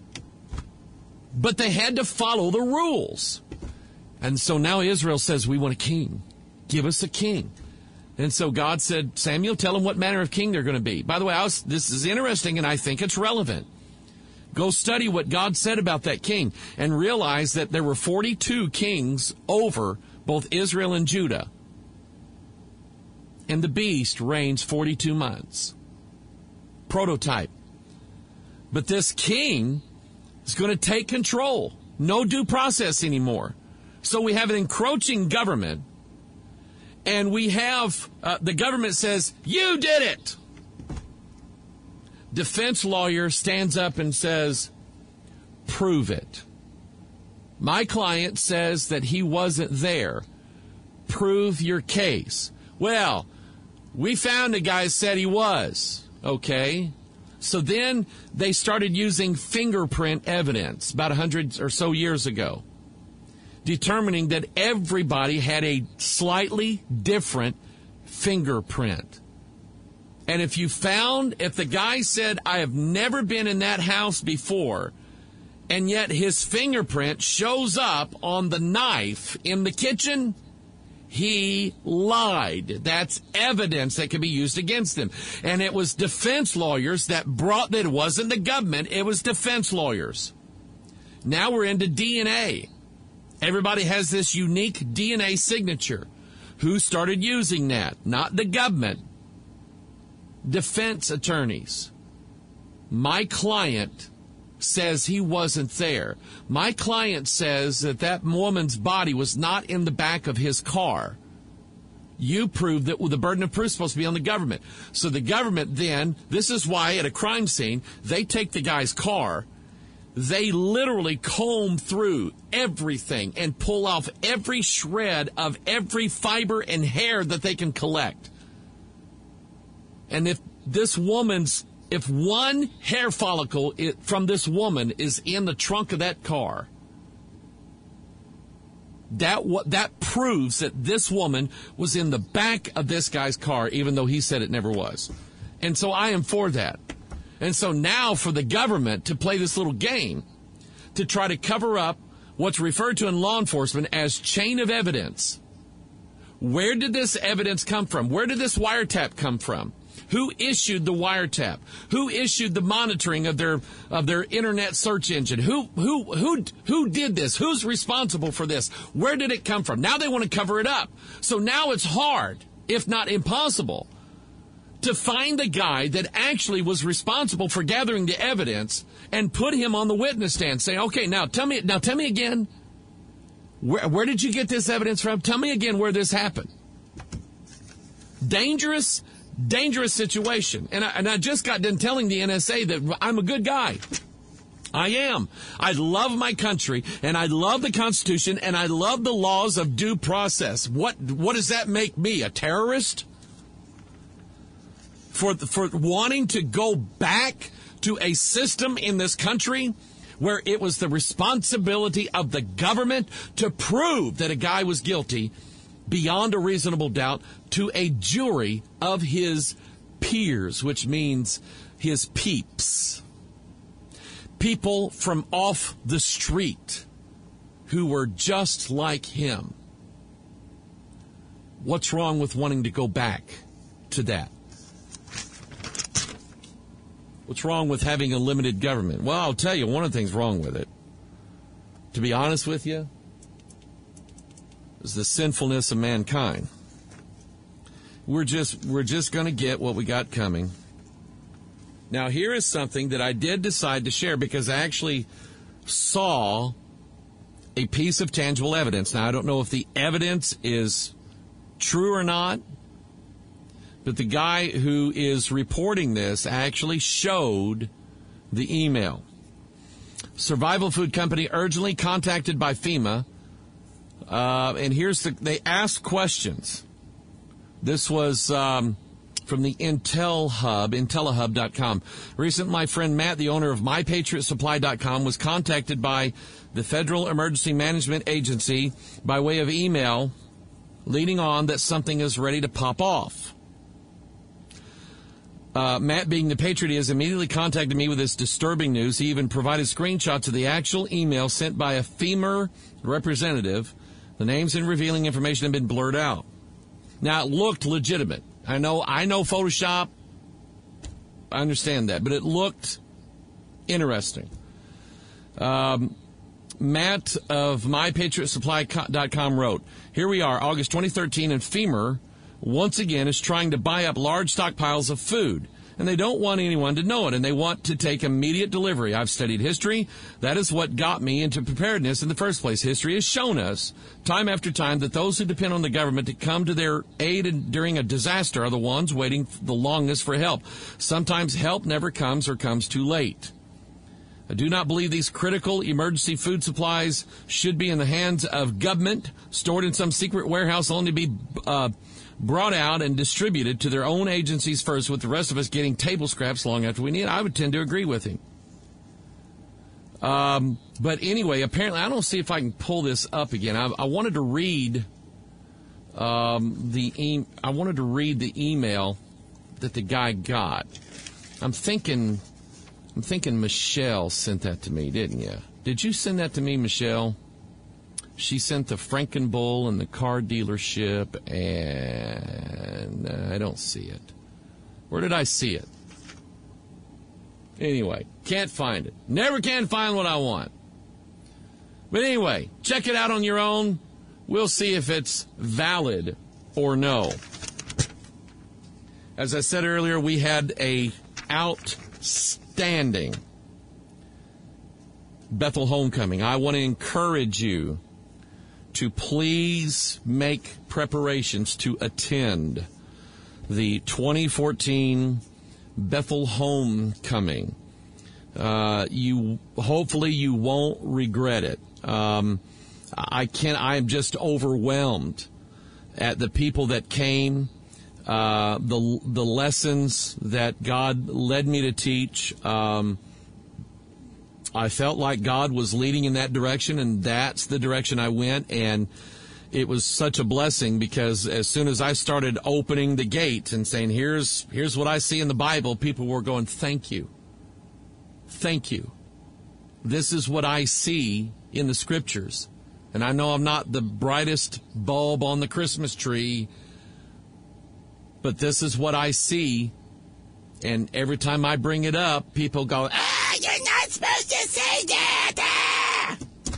But they had to follow the rules. And so now Israel says, we want a king. Give us a king. And so God said, Samuel, tell them what manner of king they're going to be. By the way, I was, this is interesting, and I think it's relevant. Go study what God said about that king and realize that there were forty-two kings over both Israel and Judah. And the beast reigns forty-two months. Prototype. But this king is going to take control. No due process anymore. So we have an encroaching government, and we have, uh, the government says, you did it. Defense lawyer stands up and says, prove it. My client says that he wasn't there. Prove your case. Well, we found a guy who said he was. Okay. So then they started using fingerprint evidence about a hundred or so years ago, determining that everybody had a slightly different fingerprint. And if you found, if the guy said, I have never been in that house before, and yet his fingerprint shows up on the knife in the kitchen, he lied. That's evidence that can be used against him. And it was defense lawyers that brought that. It wasn't the government. It was defense lawyers. Now we're into D N A. Everybody has this unique D N A signature. Who started using that? Not the government. Defense attorneys. My client says he wasn't there. My client says that that woman's body was not in the back of his car. You prove that well, the burden of proof is supposed to be on the government. So the government then, this is why at a crime scene, they take the guy's car. They literally comb through everything and pull off every shred of every fiber and hair that they can collect. And if this woman's, if one hair follicle from this woman is in the trunk of that car, that that proves that this woman was in the back of this guy's car, even though he said it never was. And so I am for that. And so now for the government to play this little game to try to cover up what's referred to in law enforcement as chain of evidence. Where did this evidence come from? Where did this wiretap come from? Who issued the wiretap? Who issued the monitoring of their of their internet search engine? Who who who who did this? Who's responsible for this? Where did it come from? Now they want to cover it up. So now it's hard, if not impossible, to find the guy that actually was responsible for gathering the evidence and put him on the witness stand. Say, okay, now tell me now tell me again. Where where did you get this evidence from? Tell me again where this happened. Dangerous. Dangerous situation. And I, and I just got done telling the N S A that I'm a good guy. I am. I love my country, and I love the Constitution, and I love the laws of due process. What what does that make me? A terrorist? For, for wanting to go back to a system in this country where it was the responsibility of the government to prove that a guy was guilty beyond a reasonable doubt to a jury of his peers, which means his peeps. People from off the street who were just like him. What's wrong with wanting to go back to that? What's wrong with having a limited government? Well, I'll tell you one of the things wrong with it. To be honest with you, is the sinfulness of mankind. We're just we're just going to get what we got coming. Now, here is something that I did decide to share because I actually saw a piece of tangible evidence. Now, I don't know if the evidence is true or not, but the guy who is reporting this actually showed the email. Survival food company urgently contacted by FEMA. Uh, and here's the, they asked questions. This was um, from the Intel Hub, intellihub dot com. Recently, my friend Matt, the owner of my patriot supply dot com, was contacted by the Federal Emergency Management Agency by way of email, leading on that something is ready to pop off. Uh, Matt, being the patriot he is, immediately contacted me with this disturbing news. He even provided screenshots of the actual email sent by a FEMA representative. The names and revealing information have been blurred out. Now, it looked legitimate. I know I know Photoshop. I understand that. But it looked interesting. Um, Matt of my patriot supply dot com wrote, here we are, August twenty thirteen, and FEMA, once again, is trying to buy up large stockpiles of food. And they don't want anyone to know it, and they want to take immediate delivery. I've studied history. That is what got me into preparedness in the first place. History has shown us, time after time, that those who depend on the government to come to their aid in, during a disaster are the ones waiting the longest for help. Sometimes help never comes or comes too late. I do not believe these critical emergency food supplies should be in the hands of government, stored in some secret warehouse only to be uh, brought out and distributed to their own agencies first, with the rest of us getting table scraps long after we need it. I would tend to agree with him. Um, but anyway, apparently, I don't see if I can pull this up again. I, I wanted to read um, the e- I wanted to read the email that the guy got. I'm thinking, I'm thinking Michelle sent that to me, didn't you? Did you send that to me, Michelle? She sent the Frankenbull and the car dealership, and uh, I don't see it. Where did I see it? Anyway, can't find it. Never can find what I want. But anyway, check it out on your own. We'll see if it's valid or no. As I said earlier, we had a outstanding Bethel homecoming. I want to encourage you to please make preparations to attend the twenty fourteen Bethel homecoming. Uh, you hopefully you won't regret it. Um, I can't. I'm just overwhelmed at the people that came, uh, the the lessons that God led me to teach. Um, I felt like God was leading in that direction, and that's the direction I went, and it was such a blessing because as soon as I started opening the gate and saying, here's here's what I see in the Bible, people were going, thank you. Thank you. This is what I see in the Scriptures. And I know I'm not the brightest bulb on the Christmas tree, but this is what I see. And every time I bring it up, people go, ah, you're not supposed to say that. Ah!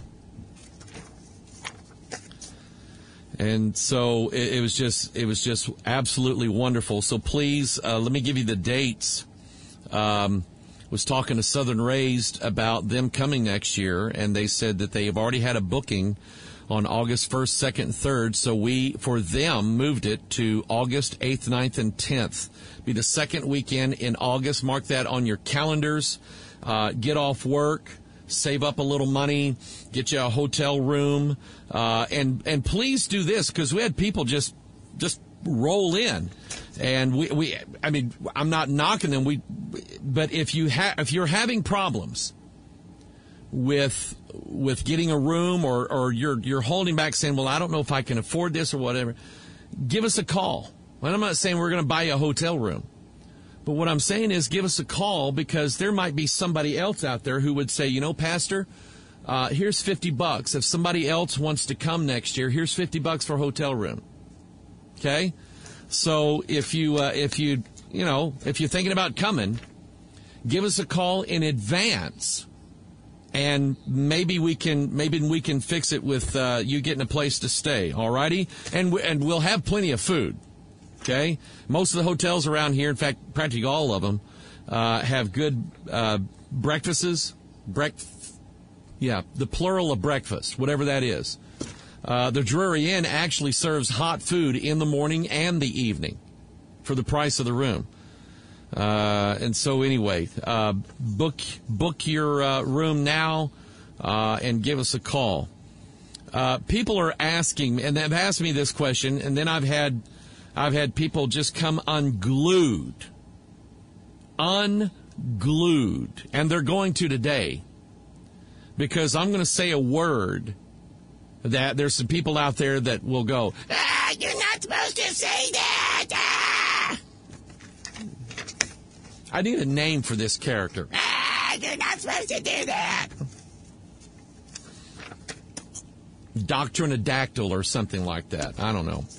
And so it, it was just, it was just absolutely wonderful. So please, uh, let me give you the dates. Um, was talking to Southern Raised about them coming next year, and they said that they have already had a booking on August first, second, and third. So we, for them, moved it to August eighth, ninth, and tenth. Be the second weekend in August. Mark that on your calendars. Uh, get off work, save up a little money, get you a hotel room, uh, and and please do this because we had people just just roll in, and we we I mean I'm not knocking them. We, but if you ha- if you're having problems with with getting a room, or or you're you're holding back saying, well, I don't know if I can afford this or whatever, give us a call. Well, I'm not saying we're going to buy you a hotel room. But what I'm saying is give us a call because there might be somebody else out there who would say, you know, Pastor, uh, here's fifty bucks. If somebody else wants to come next year, here's fifty bucks for a hotel room. Okay? So if you, uh, if you, you know, if you're thinking about coming, give us a call in advance. And maybe we can, maybe we can fix it with uh, you getting a place to stay. All righty? And, we, and we'll have plenty of food. Okay, most of the hotels around here, in fact, practically all of them, uh, have good uh, breakfasts. Break, yeah, the plural of breakfast, whatever that is. Uh, the Drury Inn actually serves hot food in the morning and the evening for the price of the room. Uh, and so, anyway, uh, book book your uh, room now uh, and give us a call. Uh, people are asking, and they've asked me this question, and then I've had. I've had people just come unglued, unglued, and they're going to today because I'm going to say a word that there's some people out there that will go, ah, you're not supposed to say that. Ah! I need a name for this character. Ah, you're not supposed to do that. Doctrinodactyl or something like that. I don't know.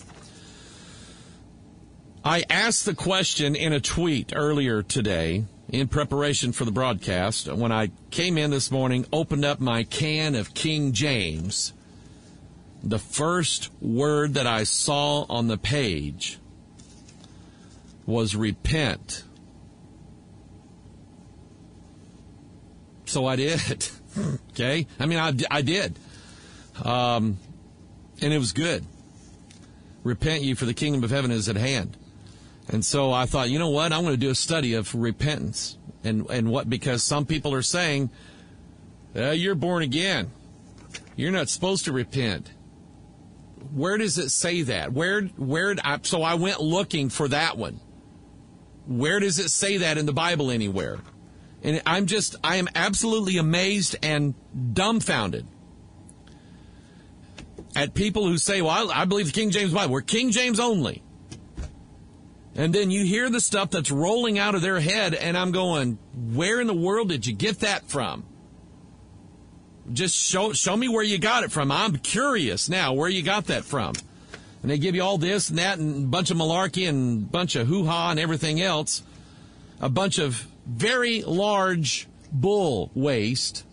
I asked the question in a tweet earlier today in preparation for the broadcast. When I came in this morning, opened up my can of King James, the first word that I saw on the page was repent. So I did. Okay? I mean, I, I did. Um, and it was good. Repent ye, for the kingdom of heaven is at hand. And so I thought, you know what? I'm going to do a study of repentance. And and what? Because some people are saying, uh, you're born again. You're not supposed to repent. Where does it say that? Where, where, I, so I went looking for that one. Where does it say that in the Bible anywhere? And I'm just, I am absolutely amazed and dumbfounded at people who say, well, I, I believe the King James Bible. We're King James only. And then you hear the stuff that's rolling out of their head, and I'm going, where in the world did you get that from? Just show show me where you got it from. I'm curious now where you got that from. And they give you all this and that and a bunch of malarkey and a bunch of hoo-ha and everything else. A bunch of very large bull waste.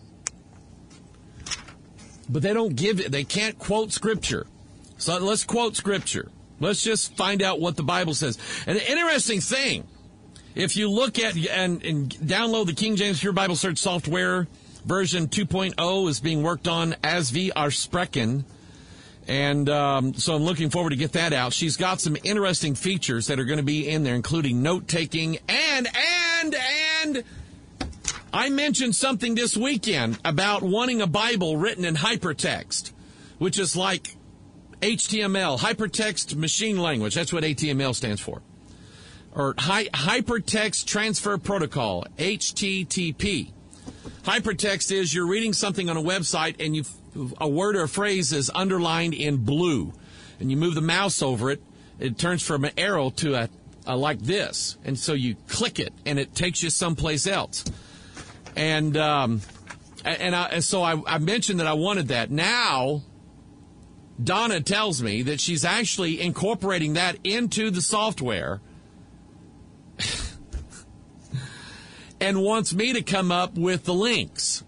But they don't give it, they can't quote Scripture. So let's quote Scripture. Let's just find out what the Bible says. And the interesting thing, if you look at and, and download the King James Pure Bible Search software, version two point oh is being worked on as we are sprechen. And um, so I'm looking forward to get that out. She's got some interesting features that are going to be in there, including note-taking. And, and, and I mentioned something this weekend about wanting a Bible written in hypertext, which is like H T M L, Hypertext Machine Language. That's what H T M L stands for. Or Hi- Hypertext Transfer Protocol, H T T P. Hypertext is you're reading something on a website and you a word or a phrase is underlined in blue, and you move the mouse over it, it turns from an arrow to a, a like this, and so you click it, and it takes you someplace else. And um, and, I, and so I, I mentioned that I wanted that. Now, Donna tells me that she's actually incorporating that into the software and wants me to come up with the links.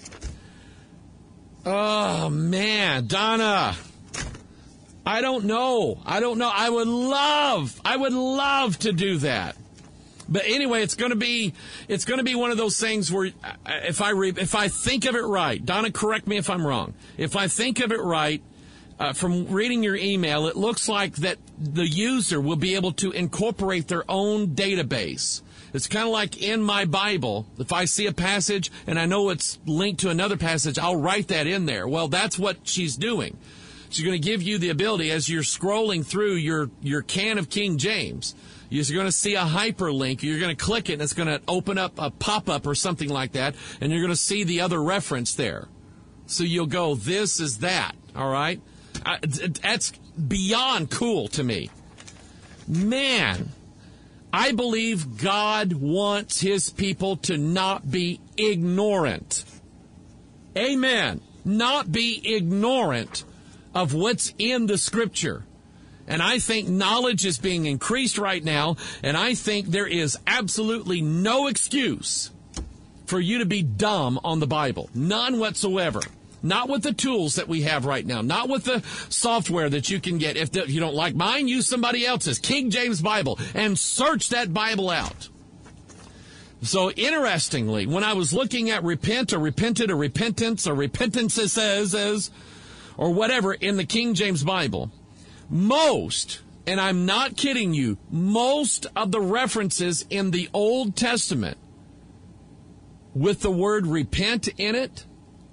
Oh, man, Donna, I don't know. I don't know. I would love, I would love to do that. But anyway, it's going to be, it's going to be one of those things where if I re, if I think of it right, Donna, correct me if I'm wrong. If I think of it right, uh, from reading your email, it looks like that the user will be able to incorporate their own database. It's kind of like in my Bible. If I see a passage and I know it's linked to another passage, I'll write that in there. Well, that's what she's doing. She's going to give you the ability as you're scrolling through your, your can of King James. You're going to see a hyperlink. You're going to click it, and it's going to open up a pop-up or something like that, and you're going to see the other reference there. So you'll go, this is that, all right? Uh, that's beyond cool to me. Man, I believe God wants his people to not be ignorant. Amen. Not be ignorant of what's in the Scripture. And I think knowledge is being increased right now, and I think there is absolutely no excuse for you to be dumb on the Bible. None whatsoever. Not with the tools that we have right now. Not with the software that you can get. If, the, if you don't like mine, use somebody else's. King James Bible. And search that Bible out. So interestingly, when I was looking at repent or repented or repentance or repentances says, or whatever in the King James Bible, most, and I'm not kidding you, most of the references in the Old Testament with the word repent in it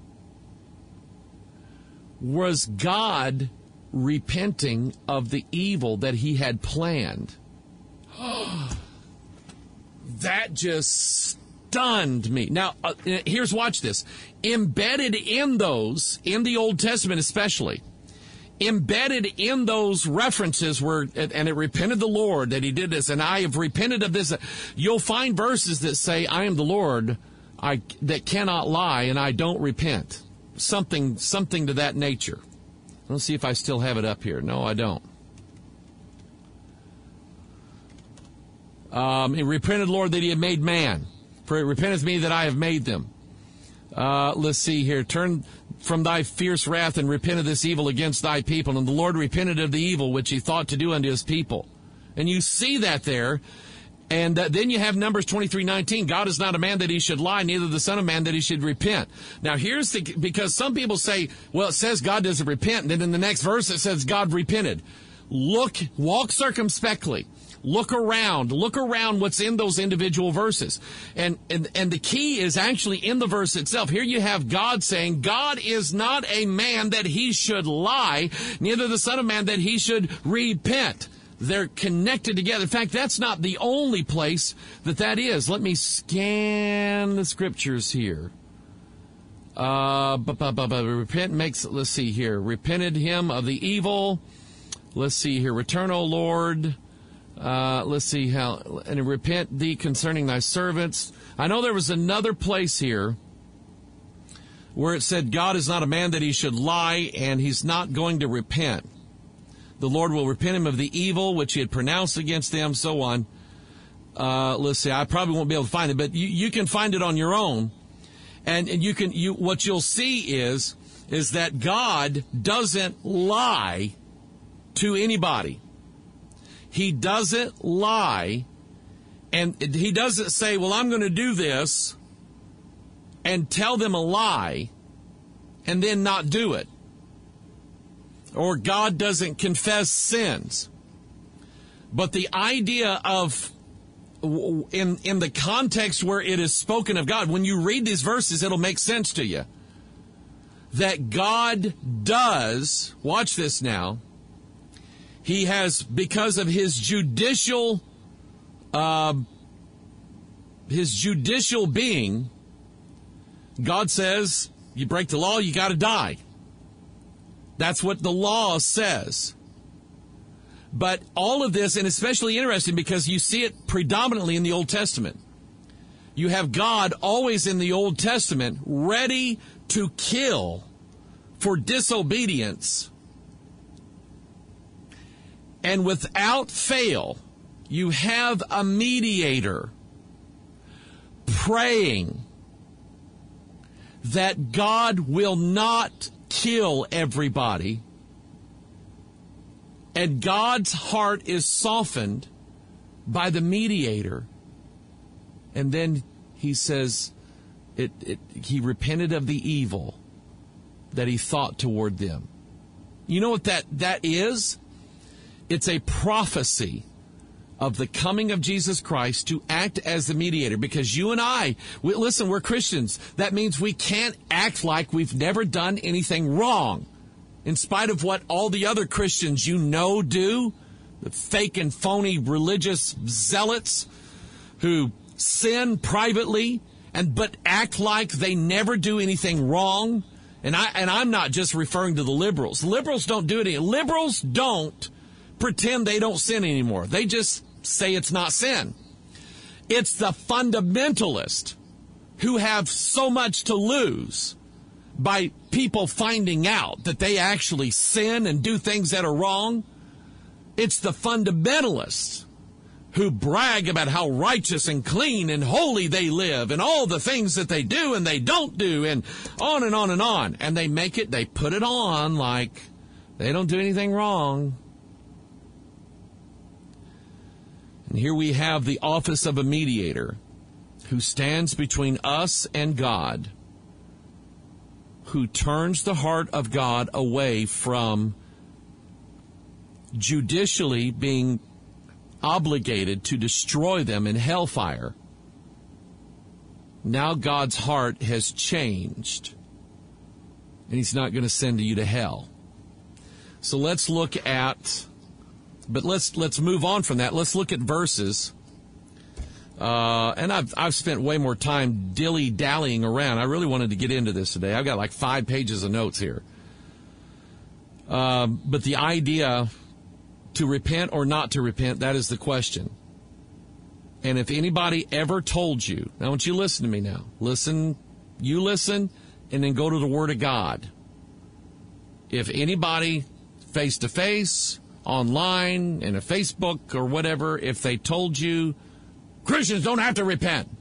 was God repenting of the evil that he had planned. That just stunned me. Now, uh, here's, watch this. Embedded in those, in the Old Testament especially, embedded in those references were, and it repented the Lord that he did this, and I have repented of this. You'll find verses that say, I am the Lord I that cannot lie, and I don't repent. Something, something to that nature. Let's see if I still have it up here. No, I don't. Um, he repented, Lord, that he had made man. For it repenteth me that I have made them. Uh, let's see here. Turn from thy fierce wrath and repent of this evil against thy people. And the Lord repented of the evil which he thought to do unto his people. And you see that there. And uh, then you have Numbers twenty-three nineteen. God is not a man that he should lie, neither the son of man that he should repent. Now here's the, because some people say, well, it says God doesn't repent. And then in the next verse it says God repented. Look, walk circumspectly. Look around. Look around what's in those individual verses. And, and, and the key is actually in the verse itself. Here you have God saying, God is not a man that he should lie, neither the son of man that he should repent. They're connected together. In fact, that's not the only place that that is. Let me scan the scriptures here. Uh, bu- bu- bu- bu- repent makes, let's see here. Repented him of the evil. Let's see here. Return, O Lord. Uh, let's see how, and repent thee concerning thy servants. I know there was another place here where it said God is not a man that he should lie, and he's not going to repent. The Lord will repent him of the evil which he had pronounced against them, so on. Uh, let's see, I probably won't be able to find it, but you, you can find it on your own. And, and you can, you, what you'll see is, is that God doesn't lie to anybody. He doesn't lie, and he doesn't say, well, I'm going to do this and tell them a lie and then not do it. Or God doesn't confess sins. But the idea of, in, in the context where it is spoken of God, when you read these verses, it'll make sense to you. That God does, watch this now, he has, because of his judicial, uh, his judicial being, God says, you break the law, you got to die. That's what the law says. But all of this, and especially interesting because you see it predominantly in the Old Testament. You have God always in the Old Testament ready to kill for disobedience. And without fail, you have a mediator praying that God will not kill everybody. And God's heart is softened by the mediator. And then he says, it, it, he repented of the evil that he thought toward them. You know what that, that is? It's a prophecy of the coming of Jesus Christ to act as the mediator. Because you and I, we, listen, we're Christians. That means we can't act like we've never done anything wrong. In spite of what all the other Christians you know do, the fake and phony religious zealots who sin privately and but act like they never do anything wrong. And I and I'm not just referring to the liberals. Liberals don't do it. Liberals don't pretend they don't sin anymore. They just say it's not sin. It's the fundamentalists who have so much to lose by people finding out that they actually sin and do things that are wrong. It's the fundamentalists who brag about how righteous and clean and holy they live and all the things that they do and they don't do and on and on and on. And they make it, they put it on like they don't do anything wrong. And here we have the office of a mediator who stands between us and God, who turns the heart of God away from judicially being obligated to destroy them in hellfire. Now God's heart has changed, and he's not going to send you to hell. So let's look at, but let's let's move on from that. Let's look at verses. Uh, and I've I've spent way more time dilly-dallying around. I really wanted to get into this today. I've got like five pages of notes here. Um, but the idea to repent or not to repent, that is the question. And if anybody ever told you, now I want you to listen to me now. Listen, you listen, and then go to the Word of God. If anybody face-to-face, online, in a Facebook or whatever, if they told you, Christians don't have to repent.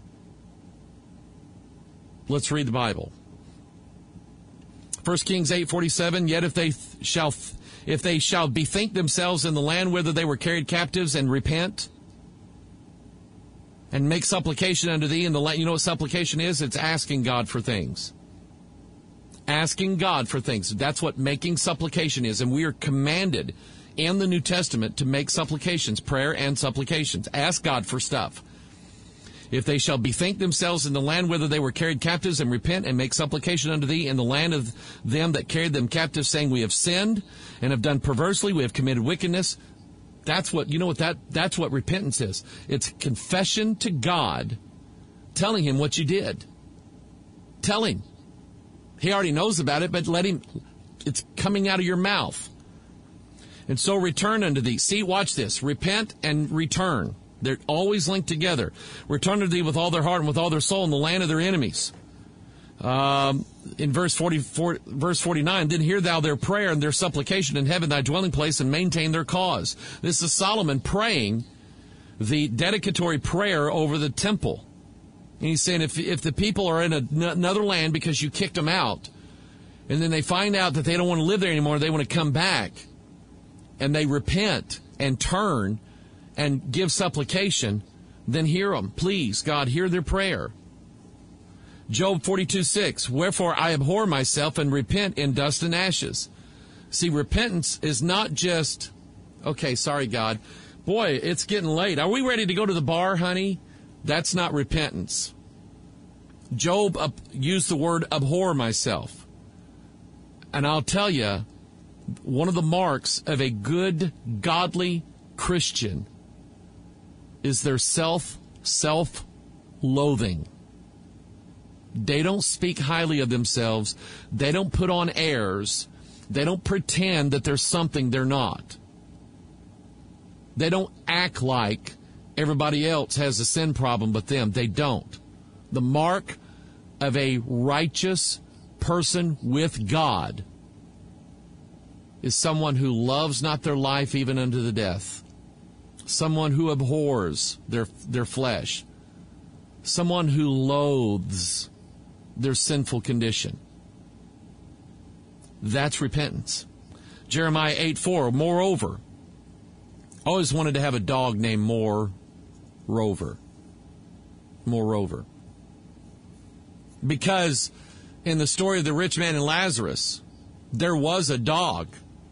Let's read the Bible. First Kings eight forty-seven, yet if they th- shall th- if they shall bethink themselves in the land whither they were carried captives and repent and make supplication unto thee in the land. You know what supplication is? It's asking God for things. Asking God for things. That's what making supplication is. And we are commanded in the New Testament to make supplications, prayer and supplications. Ask God for stuff. If they shall bethink themselves in the land whither they were carried captives and repent and make supplication unto thee in the land of them that carried them captive, saying, we have sinned and have done perversely, we have committed wickedness. That's what, you know what that, that's what repentance is. It's confession to God, telling him what you did. Tell him. He already knows about it, but let him, it's coming out of your mouth. And so return unto thee. See, watch this. Repent and return. They're always linked together. Return to thee with all their heart and with all their soul in the land of their enemies. Um, in verse forty-four, verse forty-nine, then hear thou their prayer and their supplication in heaven, thy dwelling place, and maintain their cause. This is Solomon praying the dedicatory prayer over the temple. And he's saying if if the people are in a, another land because you kicked them out, and then they find out that they don't want to live there anymore, they want to come back, and they repent and turn and give supplication, then hear them. Please, God, hear their prayer. Job forty-two six, wherefore I abhor myself and repent in dust and ashes. See, repentance is not just, okay, sorry, God. Boy, it's getting late. Are we ready to go to the bar, honey? That's not repentance. Job uh, used the word abhor myself. And I'll tell you, one of the marks of a good, godly Christian is their self, self-loathing. They don't speak highly of themselves. They don't put on airs. They don't pretend that they're something they're not. They don't act like everybody else has a sin problem but them. They don't. The mark of a righteous person with God is someone who loves not their life even unto the death. Someone who abhors their their flesh. Someone who loathes their sinful condition. That's repentance. Jeremiah eight four, moreover. I always wanted to have a dog named Moreover. Moreover. Because in the story of the rich man and Lazarus, there was a dog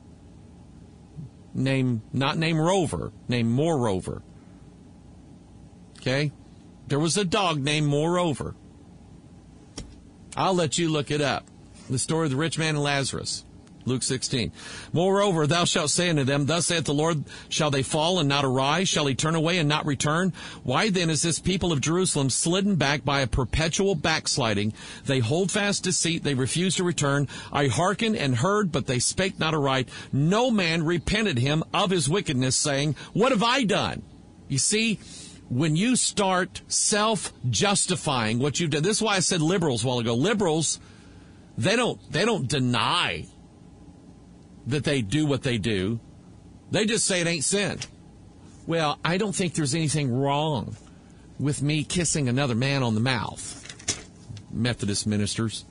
named, not named Rover, named Moreover. Okay? There was a dog named Moreover. I'll let you look it up. The story of the rich man and Lazarus. Luke sixteen. Moreover, thou shalt say unto them, thus saith the Lord, shall they fall and not arise? Shall he turn away and not return? Why then is this people of Jerusalem slidden back by a perpetual backsliding? They hold fast deceit, they refuse to return. I hearkened and heard, but they spake not aright. No man repented him of his wickedness, saying, what have I done? You see, when you start self-justifying what you've done, this is why I said liberals a while ago. Liberals, they don't, they don't deny that they do what they do. They just say it ain't sin. Well, I don't think there's anything wrong with me kissing another man on the mouth. Methodist ministers.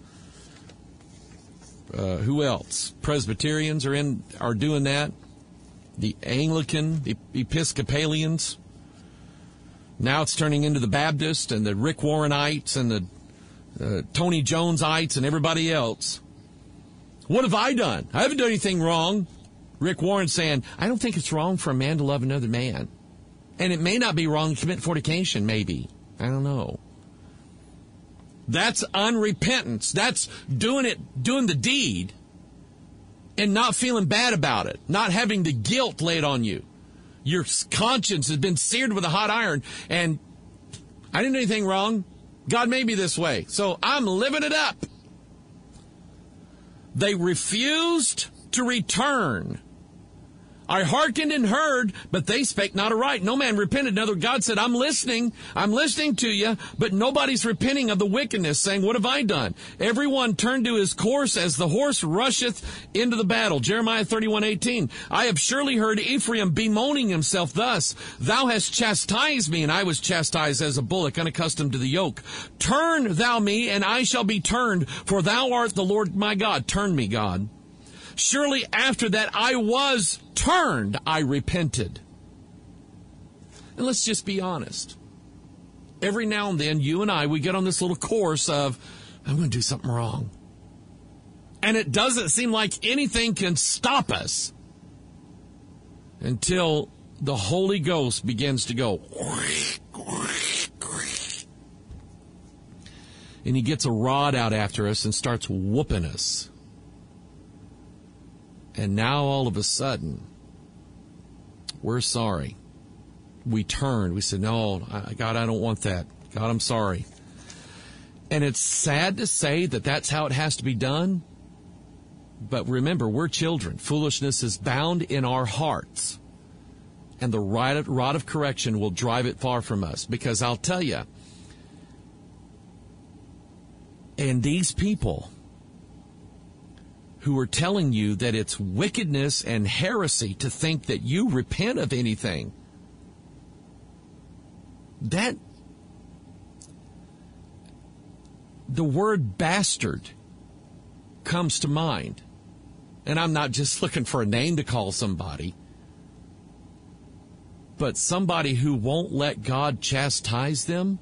Uh, who else? Presbyterians are in are doing that. The Anglican, the Episcopalians. Now it's turning into the Baptist and the Rick Warrenites and the uh, Tony Jonesites and everybody else. What have I done? I haven't done anything wrong. Rick Warren saying, I don't think it's wrong for a man to love another man. And it may not be wrong to commit fornication, maybe. I don't know. That's unrepentance. That's doing it, doing the deed and not feeling bad about it, not having the guilt laid on you. Your conscience has been seared with a hot iron, and I didn't do anything wrong. God made me this way, so I'm living it up. They refused to return. I hearkened and heard, but they spake not aright. No man repented. In other words, God said, I'm listening. I'm listening to you, but nobody's repenting of the wickedness, saying, what have I done? Everyone turned to his course as the horse rusheth into the battle. Jeremiah thirty-one eighteen. I have surely heard Ephraim bemoaning himself thus. Thou hast chastised me, and I was chastised as a bullock, unaccustomed to the yoke. Turn thou me, and I shall be turned, for thou art the Lord my God. Turn me, God. Surely after that I was turned, I repented. And let's just be honest. Every now and then, you and I, we get on this little course of, I'm going to do something wrong. And it doesn't seem like anything can stop us until the Holy Ghost begins to go. And he gets a rod out after us and starts whooping us. And now, all of a sudden, we're sorry. We turned. We said, no, God, I don't want that. God, I'm sorry. And it's sad to say that that's how it has to be done. But remember, we're children. Foolishness is bound in our hearts. And the rod of correction will drive it far from us. Because I'll tell you, and these people who are telling you that it's wickedness and heresy to think that you repent of anything, that the word bastard comes to mind. And I'm not just looking for a name to call somebody, but somebody who won't let God chastise them.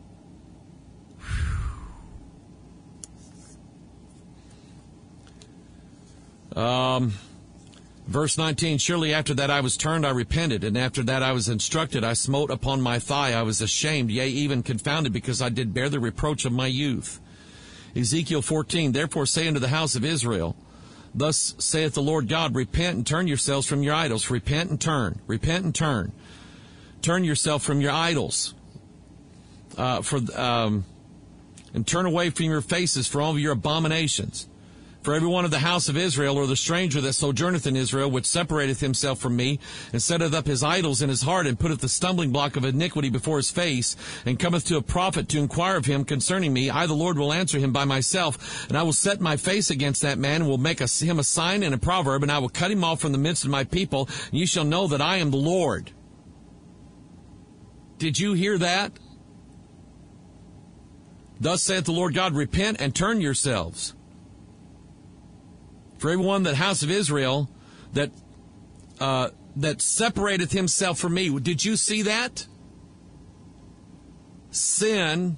Um, verse nineteen, surely after that I was turned, I repented, and after that I was instructed, I smote upon my thigh, I was ashamed, yea, even confounded, because I did bear the reproach of my youth. Ezekiel fourteen, therefore say unto the house of Israel, thus saith the Lord God, repent and turn yourselves from your idols. Repent and turn. Repent and turn. Turn yourself from your idols. Uh, for um, and turn away from your faces for all of your abominations. For every one of the house of Israel, or the stranger that sojourneth in Israel, which separateth himself from me, and setteth up his idols in his heart, and putteth the stumbling block of iniquity before his face, and cometh to a prophet to inquire of him concerning me, I the Lord will answer him by myself, and I will set my face against that man, and will make a, him a sign and a proverb, and I will cut him off from the midst of my people, and ye shall know that I am the Lord. Did you hear that? Thus saith the Lord God, repent and turn yourselves. For everyone that house of Israel that uh, that separateth himself from me. Did you see that? Sin.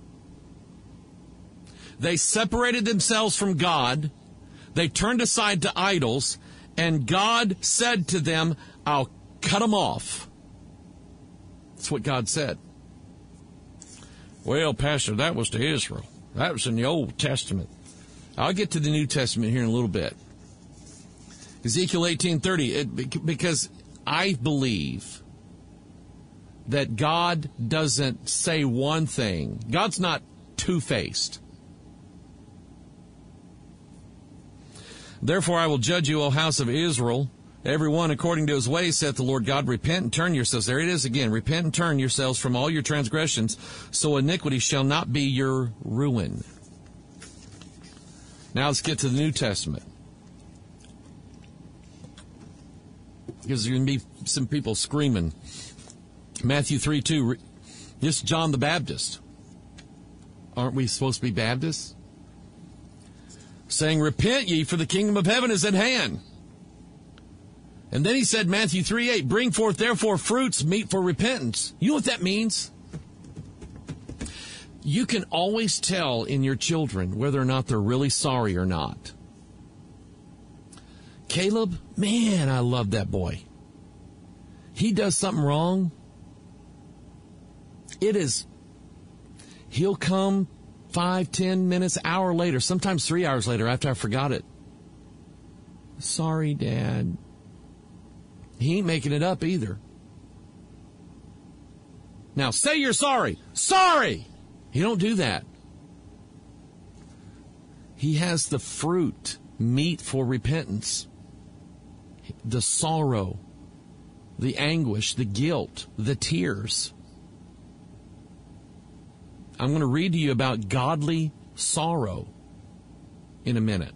They separated themselves from God. They turned aside to idols. And God said to them, I'll cut them off. That's what God said. Well, Pastor, that was to Israel. That was in the Old Testament. I'll get to the New Testament here in a little bit. Ezekiel eighteen thirty, it, because I believe that God doesn't say one thing. God's not two-faced. Therefore I will judge you, O house of Israel, every one according to his ways, saith the Lord God. Repent and turn yourselves. There it is again. Repent and turn yourselves from all your transgressions, so iniquity shall not be your ruin. Now let's get to the New Testament. Because there's going to be some people screaming. Matthew three two, this is John the Baptist. Aren't we supposed to be Baptists? Saying, repent ye, for the kingdom of heaven is at hand. And then he said, Matthew three eight, bring forth therefore fruits meet for repentance. You know what that means? You can always tell in your children whether or not they're really sorry or not. Caleb, man, I love that boy. He does something wrong. It is, he'll come five, ten minutes, hour later, sometimes three hours later after I forgot it. Sorry, Dad. He ain't making it up either. Now, say you're sorry. Sorry! He don't do that. He has the fruit, meat for repentance. The sorrow, the anguish, the guilt, the tears. I'm going to read to you about godly sorrow in a minute.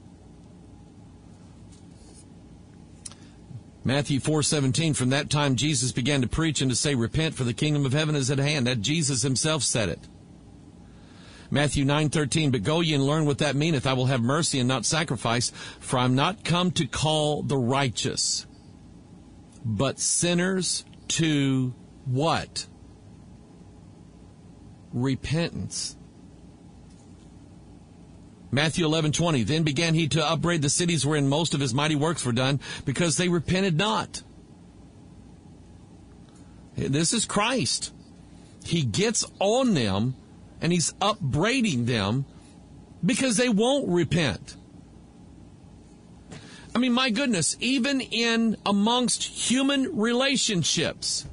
Matthew four seventeen, from that time Jesus began to preach and to say, repent, for the kingdom of heaven is at hand. That Jesus himself said it. Matthew nine thirteen, but go ye and learn what that meaneth. I will have mercy and not sacrifice, for I am not come to call the righteous, but sinners to what? Repentance. Matthew eleven twenty, then began he to upbraid the cities wherein most of his mighty works were done, because they repented not. This is Christ. He gets on them, and he's upbraiding them because they won't repent. I mean, my goodness, even in amongst human relationships,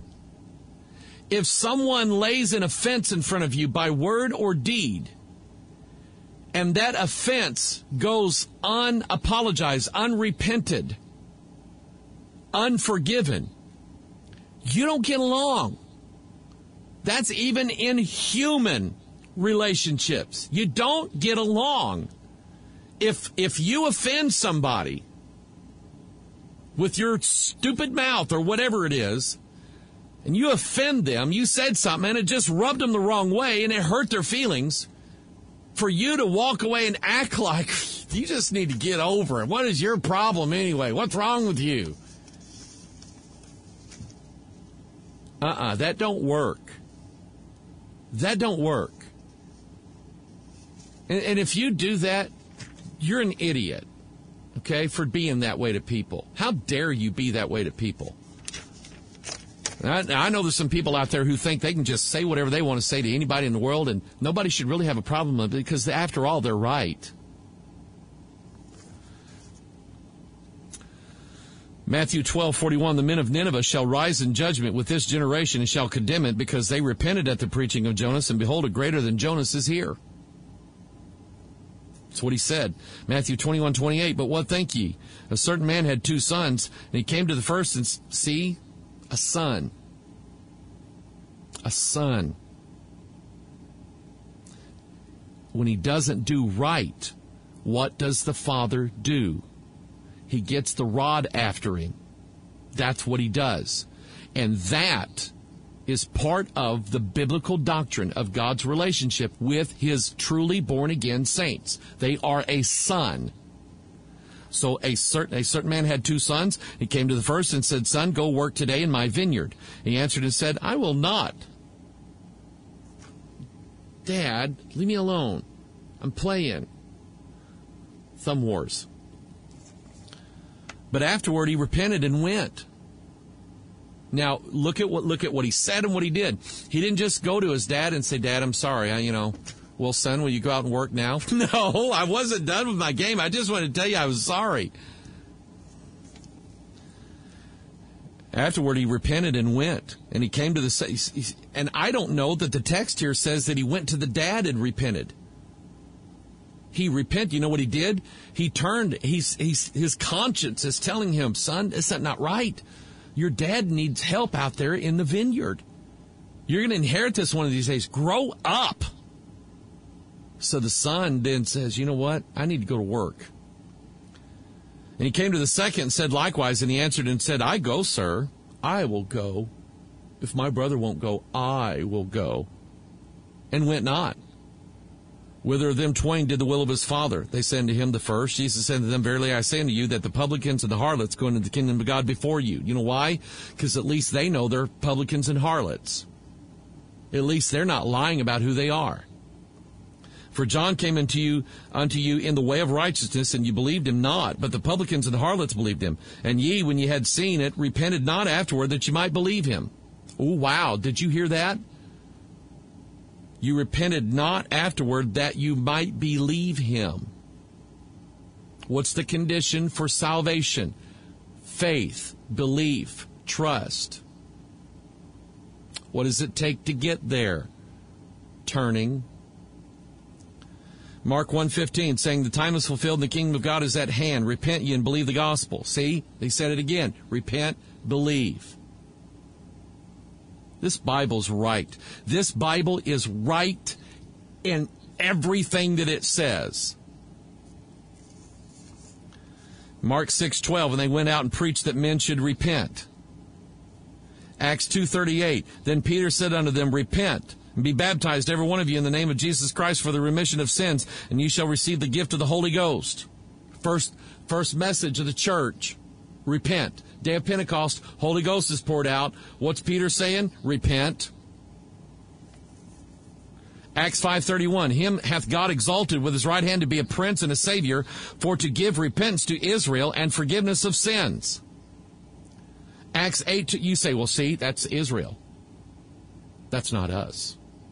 if someone lays an offense in front of you by word or deed, and that offense goes unapologized, unrepented, unforgiven, you don't get along. That's even in human relationships. You don't get along. If if you offend somebody with your stupid mouth or whatever it is, and you offend them, you said something and it just rubbed them the wrong way and it hurt their feelings, for you to walk away and act like you just need to get over it. What is your problem anyway? What's wrong with you? Uh-uh, that don't work. That don't work. And, and if you do that, you're an idiot, okay, for being that way to people. How dare you be that way to people? I, I know there's some people out there who think they can just say whatever they want to say to anybody in the world, and nobody should really have a problem with it because, after all, they're right. Matthew twelve forty-one, the men of Nineveh shall rise in judgment with this generation and shall condemn it, because they repented at the preaching of Jonas, and behold, a greater than Jonas is here. That's what he said. Matthew twenty-one twenty-eight, but what think ye? A certain man had two sons, and he came to the first, and see, a son. A son. When he doesn't do right, what does the father do? He gets the rod after him. That's what he does. And that is part of the biblical doctrine of God's relationship with his truly born-again saints. They are a son. So a certain a certain man had two sons. He came to the first and said, Son, go work today in my vineyard. And he answered and said, I will not. Dad, leave me alone. I'm playing. Thumb wars. But afterward he repented and went. Now, look at what look at what he said and what he did. He didn't just go to his dad and say, Dad, I'm sorry. I, you know, well, son, will you go out and work now? No, I wasn't done with my game. I just wanted to tell you I was sorry. Afterward, he repented and went. And he came to the... And I don't know that the text here says that he went to the dad and repented. He repented. You know what he did? He turned. He's, he's, his conscience is telling him, son, is that not right? Your dad needs help out there in the vineyard. You're going to inherit this one of these days. Grow up. So the son then says, you know what? I need to go to work. And he came to the second and said likewise, and he answered and said, I go, sir. I will go. If my brother won't go, I will go. And went not. Whither of them twain did the will of his father? They said unto him the first. Jesus said unto them, Verily I say unto you, that the publicans and the harlots go into the kingdom of God before you. You know why? Because at least they know they're publicans and harlots. At least they're not lying about who they are. For John came unto you unto you in the way of righteousness, and you believed him not. But the publicans and the harlots believed him. And ye, when ye had seen it, repented not afterward, that ye might believe him. Oh, wow. Did you hear that? You repented not afterward, that you might believe him. What's the condition for salvation? Faith, belief, trust. What does it take to get there? Turning. Mark one fifteen, saying the time is fulfilled and the kingdom of God is at hand. Repent ye and believe the gospel. See, they said it again. Repent, believe. This Bible's right. This Bible is right in everything that it says. Mark six twelve, and they went out and preached that men should repent. Acts two thirty-eight, then Peter said unto them, Repent, and be baptized, every one of you, in the name of Jesus Christ for the remission of sins, and ye shall receive the gift of the Holy Ghost. First, first message of the church, repent. Day of Pentecost, Holy Ghost is poured out. What's Peter saying? Repent. Acts five thirty-one, him hath God exalted with his right hand to be a prince and a savior, for to give repentance to Israel and forgiveness of sins. Acts eight, you say, well, see, that's Israel. That's not us.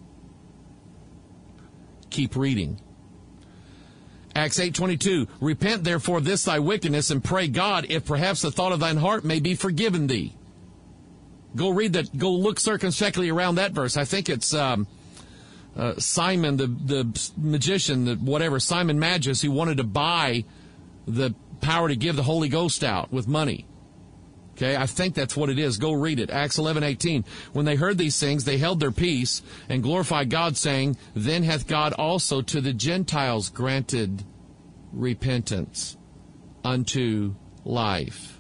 Keep reading. Acts eight twenty-two, repent therefore this thy wickedness, and pray God, if perhaps the thought of thine heart may be forgiven thee. Go read that, go look circumspectly around that verse. I think it's, um, uh, Simon, the, the magician, the whatever, Simon Magus, he wanted to buy the power to give the Holy Ghost out with money. Okay, I think that's what it is. Go read it. Acts eleven eighteen. When they heard these things, they held their peace and glorified God, saying, Then hath God also to the Gentiles granted repentance unto life.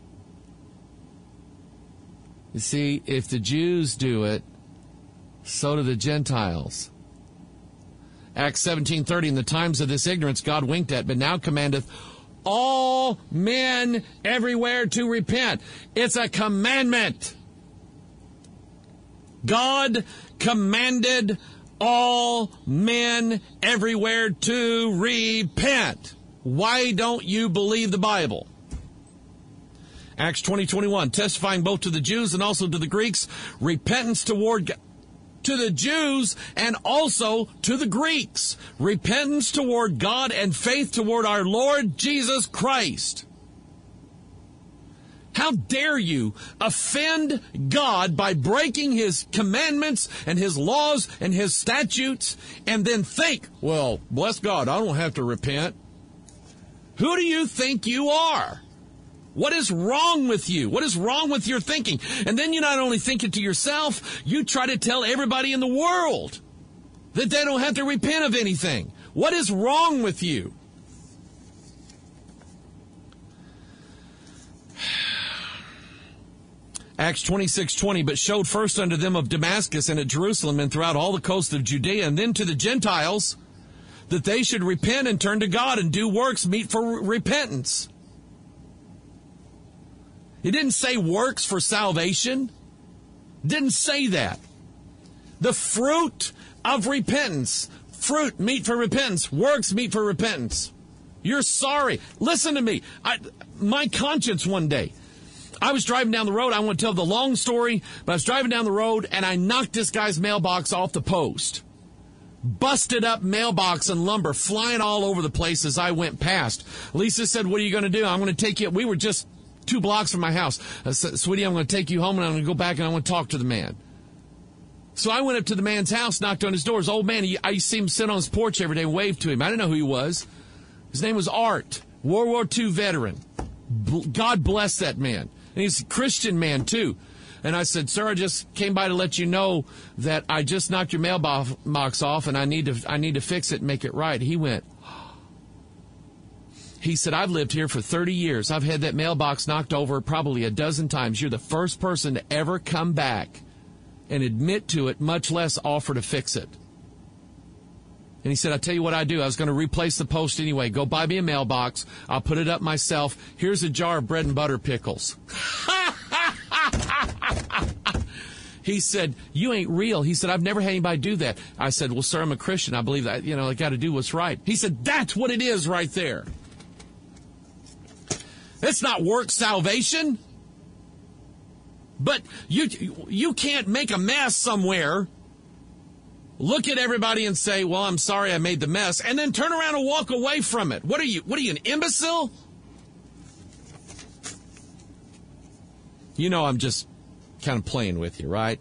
You see, if the Jews do it, so do the Gentiles. Acts seventeen thirty. In the times of this ignorance God winked at, but now commandeth all men everywhere to repent. It's a commandment. God commanded all men everywhere to repent. Why don't you believe the Bible? Acts twenty twenty-one, testifying both to the Jews and also to the Greeks, repentance toward God. To the Jews and also to the Greeks. Repentance toward God and faith toward our Lord Jesus Christ. How dare you offend God by breaking His commandments and His laws and His statutes and then think, well, bless God, I don't have to repent. Who do you think you are? What is wrong with you? What is wrong with your thinking? And then you not only think it to yourself, you try to tell everybody in the world that they don't have to repent of anything. What is wrong with you? Acts twenty-six twenty, but showed first unto them of Damascus and at Jerusalem and throughout all the coast of Judea, and then to the Gentiles, that they should repent and turn to God and do works meet for repentance. He didn't say works for salvation. Didn't say that. The fruit of repentance. Fruit, meet for repentance. Works, meet for repentance. You're sorry. Listen to me. I, my conscience one day. I was driving down the road. I want to tell the long story, but I was driving down the road and I knocked this guy's mailbox off the post. Busted up mailbox and lumber flying all over the place as I went past. Lisa said, what are you going to do? I'm going to take you. We were just two blocks from my house. I said, sweetie, I'm going to take you home and I'm going to go back and I want to talk to the man. So I went up to the man's house, knocked on his door. His old man, he, I used to see him sit on his porch every day, wave to him. I didn't know who he was. His name was Art, World War Two veteran. God bless that man. And he's a Christian man, too. And I said, sir, I just came by to let you know that I just knocked your mailbox off and I need to I need to fix it and make it right. He went, he said, I've lived here for thirty years. I've had that mailbox knocked over probably a dozen times. You're the first person to ever come back and admit to it, much less offer to fix it. And he said, I'll tell you what I do. I was going to replace the post anyway. Go buy me a mailbox. I'll put it up myself. Here's a jar of bread and butter pickles. He said, you ain't real. He said, I've never had anybody do that. I said, well, sir, I'm a Christian. I believe that, you know, I got to do what's right. He said, that's what it is right there. It's not work salvation. But you you can't make a mess somewhere, look at everybody and say, well, I'm sorry I made the mess, and then turn around and walk away from it. What are you, what are you, an imbecile? You know I'm just kind of playing with you, right?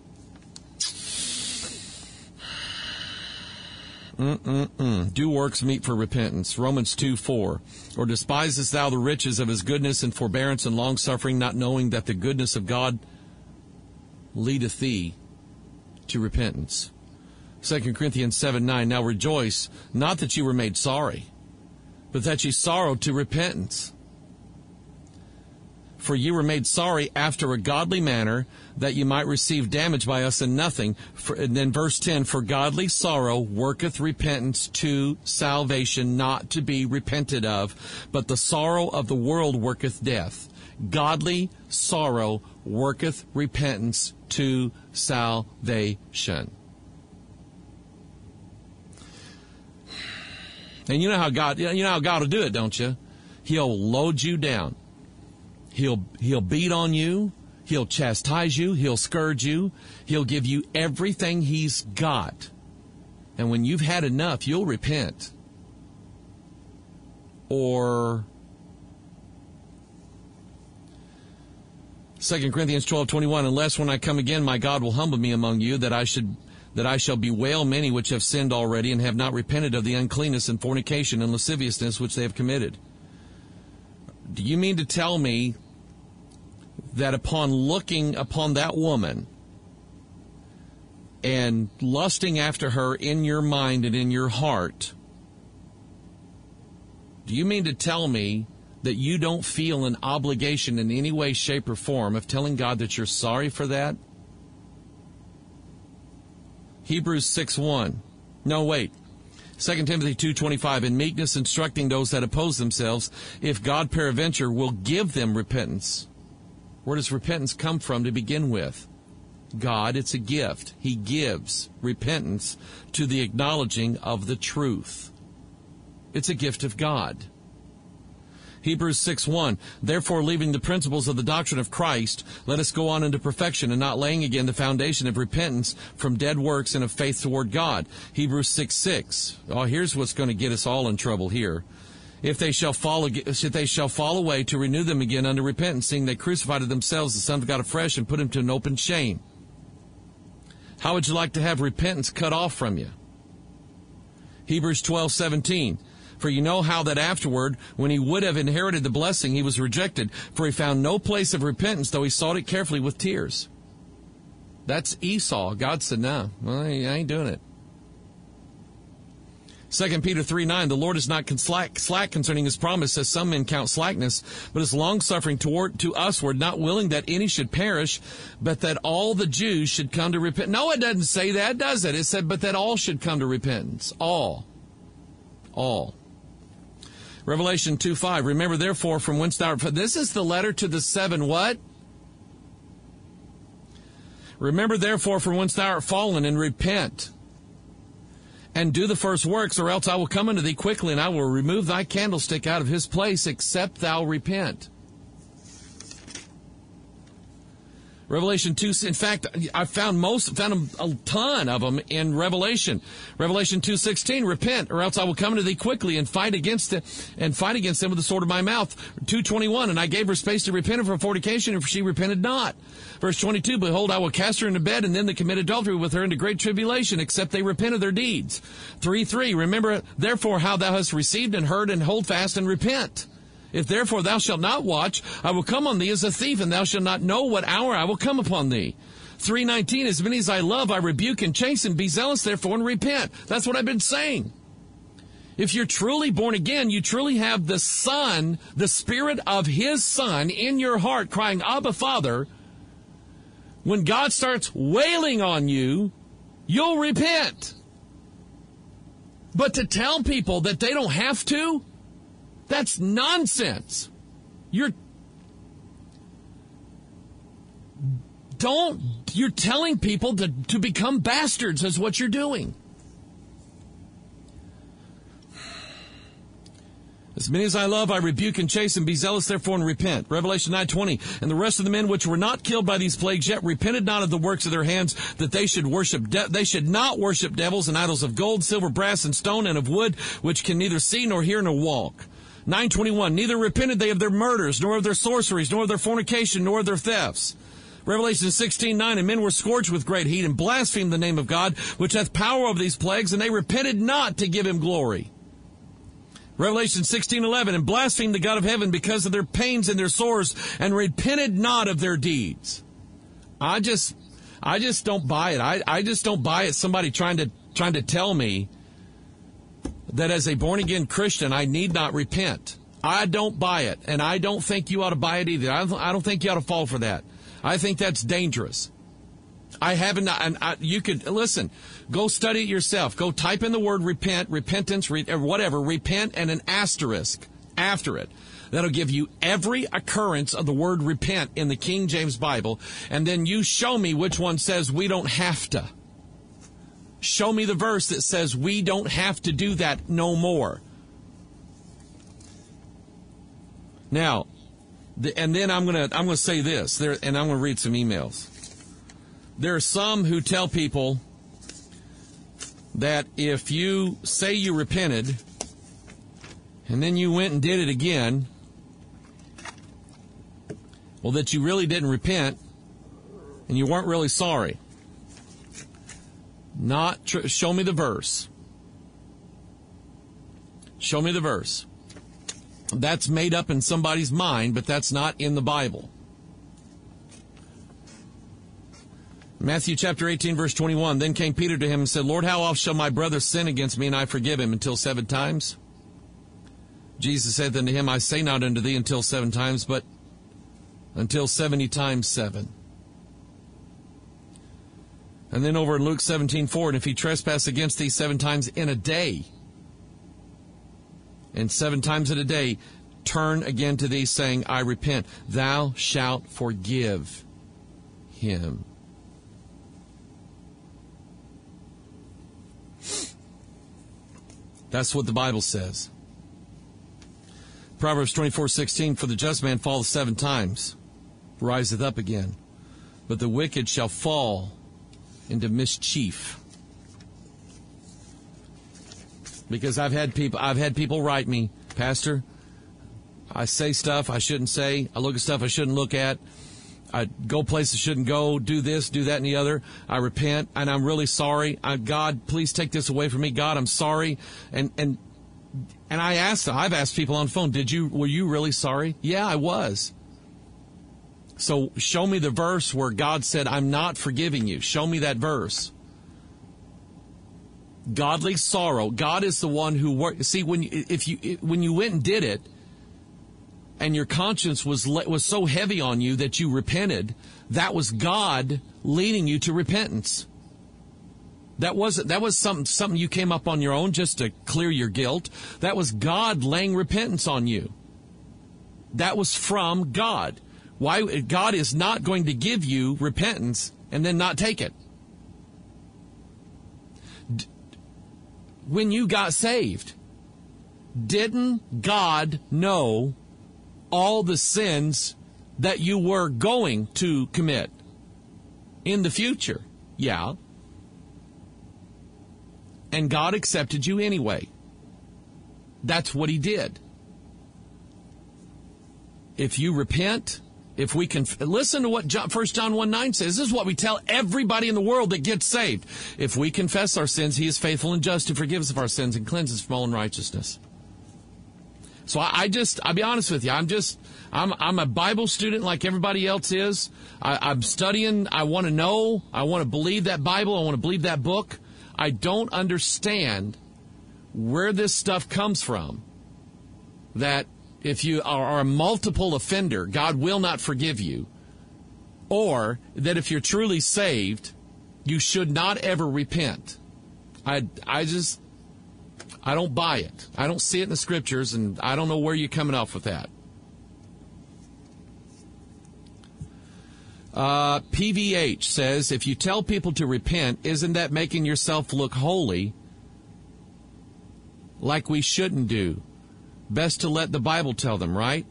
Mm-mm-mm. Do works meet for repentance. Romans two four. Or despisest thou the riches of his goodness and forbearance and longsuffering, not knowing that the goodness of God leadeth thee to repentance. Second Corinthians seven nine. Now rejoice, not that you were made sorry, but that ye sorrowed to repentance. For ye were made sorry after a godly manner, that ye might receive damage by us in nothing. For, and then verse ten, for godly sorrow worketh repentance to salvation, not to be repented of, but the sorrow of the world worketh death. Godly sorrow worketh repentance to salvation. And you know how God, you know how God will do it, don't you? He'll load you down. He'll he'll beat on you. He'll chastise you. He'll scourge you. He'll give you everything he's got. And when you've had enough, you'll repent. Or Second Corinthians twelve twenty-one, unless when I come again, my God will humble me among you, that I should that I shall bewail many which have sinned already and have not repented of the uncleanness and fornication and lasciviousness which they have committed. Do you mean to tell me that upon looking upon that woman and lusting after her in your mind and in your heart, do you mean to tell me that you don't feel an obligation in any way, shape, or form of telling God that you're sorry for that? Hebrews six one. No, wait. Second Timothy two twenty-five. In meekness instructing those that oppose themselves, if God peradventure will give them repentance. Where does repentance come from to begin with? God, it's a gift. He gives repentance to the acknowledging of the truth. It's a gift of God. Hebrews six one, therefore leaving the principles of the doctrine of Christ, let us go on into perfection and not laying again the foundation of repentance from dead works and of faith toward God. Hebrews six six. Oh, here's what's going to get us all in trouble here. If they shall fall, if they shall fall away, to renew them again unto repentance, seeing they crucified to themselves the Son of God afresh and put him to an open shame. How would you like to have repentance cut off from you? Hebrews twelve seventeen. For you know how that afterward, when he would have inherited the blessing, he was rejected, for he found no place of repentance, though he sought it carefully with tears. That's Esau. God said, no, well, I ain't doing it. Second Peter three nine, the Lord is not slack, slack concerning his promise, as some men count slackness, but is longsuffering toward to usward, not willing that any should perish, but that all the Jews should come to repentance. No, it doesn't say that, does it? It said, but that all should come to repentance. All. All. Revelation two five, remember therefore from whence thou art. This is the letter to the seven what? Remember therefore from whence thou art fallen, and repent, and do the first works, or else I will come unto thee quickly, and I will remove thy candlestick out of his place, except thou repent. Revelation two, in fact, I found most, found a ton of them in Revelation. Revelation two sixteen, repent, or else I will come to thee quickly and fight against it, and fight against them with the sword of my mouth. two twenty-one, and I gave her space to repent of her fornication, and she repented not. Verse twenty-two, behold, I will cast her into bed, and them that commit adultery with her into great tribulation, except they repent of their deeds. three three, remember therefore how thou hast received and heard, and hold fast and repent. If therefore thou shalt not watch, I will come on thee as a thief, and thou shalt not know what hour I will come upon thee. three nineteen, as many as I love, I rebuke and chasten. Be zealous therefore and repent. That's what I've been saying. If you're truly born again, you truly have the Son, the Spirit of His Son in your heart crying, Abba, Father. When God starts wailing on you, you'll repent. But to tell people that they don't have to, that's nonsense. You're don't you're telling people to, to become bastards is what you're doing. As many as I love, I rebuke and chasten. Be zealous therefore and repent. Revelation nine twenty. And the rest of the men which were not killed by these plagues yet repented not of the works of their hands, that they should worship. De- they should not worship devils and idols of gold, silver, brass, and stone, and of wood, which can neither see nor hear nor walk. nine twenty-one, neither repented they of their murders, nor of their sorceries, nor of their fornication, nor of their thefts. Revelation sixteen nine, and men were scorched with great heat, and blasphemed the name of God, which hath power over these plagues, and they repented not to give him glory. Revelation sixteen eleven, and blasphemed the God of heaven because of their pains and their sores, and repented not of their deeds. I just, I just don't buy it. I, I just don't buy it. Somebody trying to, trying to tell me that as a born-again Christian, I need not repent. I don't buy it, and I don't think you ought to buy it either. I don't, I don't think you ought to fall for that. I think that's dangerous. I haven't, and I, you could, listen, go study it yourself. Go type in the word repent, repentance, re, or whatever, repent, and an asterisk after it. That'll give you every occurrence of the word repent in the King James Bible, and then you show me which one says we don't have to. Show me the verse that says we don't have to do that no more. Now, the, and then I'm gonna I'm gonna say this there, and I'm gonna read some emails. There are some who tell people that if you say you repented and then you went and did it again, well, that you really didn't repent and you weren't really sorry. Not tr- show me the verse. Show me the verse. That's made up in somebody's mind, but that's not in the Bible. Matthew chapter eighteen, verse twenty-one. Then came Peter to him and said, Lord, how oft shall my brother sin against me, and I forgive him? Until seven times? Jesus said unto him, I say not unto thee until seven times, but until seventy times seven. And then over in Luke seventeen four, and if he trespass against thee seven times in a day, and seven times in a day, turn again to thee, saying, I repent, thou shalt forgive him. That's what the Bible says. Proverbs twenty-four sixteen, for the just man falleth seven times, riseth up again, but the wicked shall fall into mischief. Because I've had people, I've had people write me, Pastor, I say stuff I shouldn't say, I look at stuff I shouldn't look at, I go places I shouldn't go, do this, do that, and the other. I repent, and I'm really sorry. I, God, please take this away from me. God, I'm sorry. And and and I asked, I've asked people on the phone, did you, were you really sorry? Yeah, I was. So show me the verse where God said, I'm not forgiving you. Show me that verse. Godly sorrow. God is the one who worked. See, when you, if you when you went and did it, and your conscience was was so heavy on you that you repented, that was God leading you to repentance. That wasn't that was something something you came up on your own just to clear your guilt. That was God laying repentance on you. That was from God. Why God is not going to give you repentance and then not take it. When you got saved, didn't God know all the sins that you were going to commit in the future? Yeah. And God accepted you anyway. That's what he did. If you repent, if we can, listen to what John, First John one nine says. This is what we tell everybody in the world that gets saved. If we confess our sins, he is faithful and just to forgive us of our sins and cleanse us from all unrighteousness. So I, I just, I'll be honest with you, I'm just, I'm I'm a Bible student like everybody else is. I, I'm studying, I want to know, I want to believe that Bible, I want to believe that book. I don't understand where this stuff comes from, that if you are a multiple offender, God will not forgive you, or that if you're truly saved, you should not ever repent. I, I just, I don't buy it. I don't see it in the scriptures, and I don't know where you're coming off with that. Uh, P V H says, if you tell people to repent, isn't that making yourself look holy like we shouldn't do? Best to let the Bible tell them, right?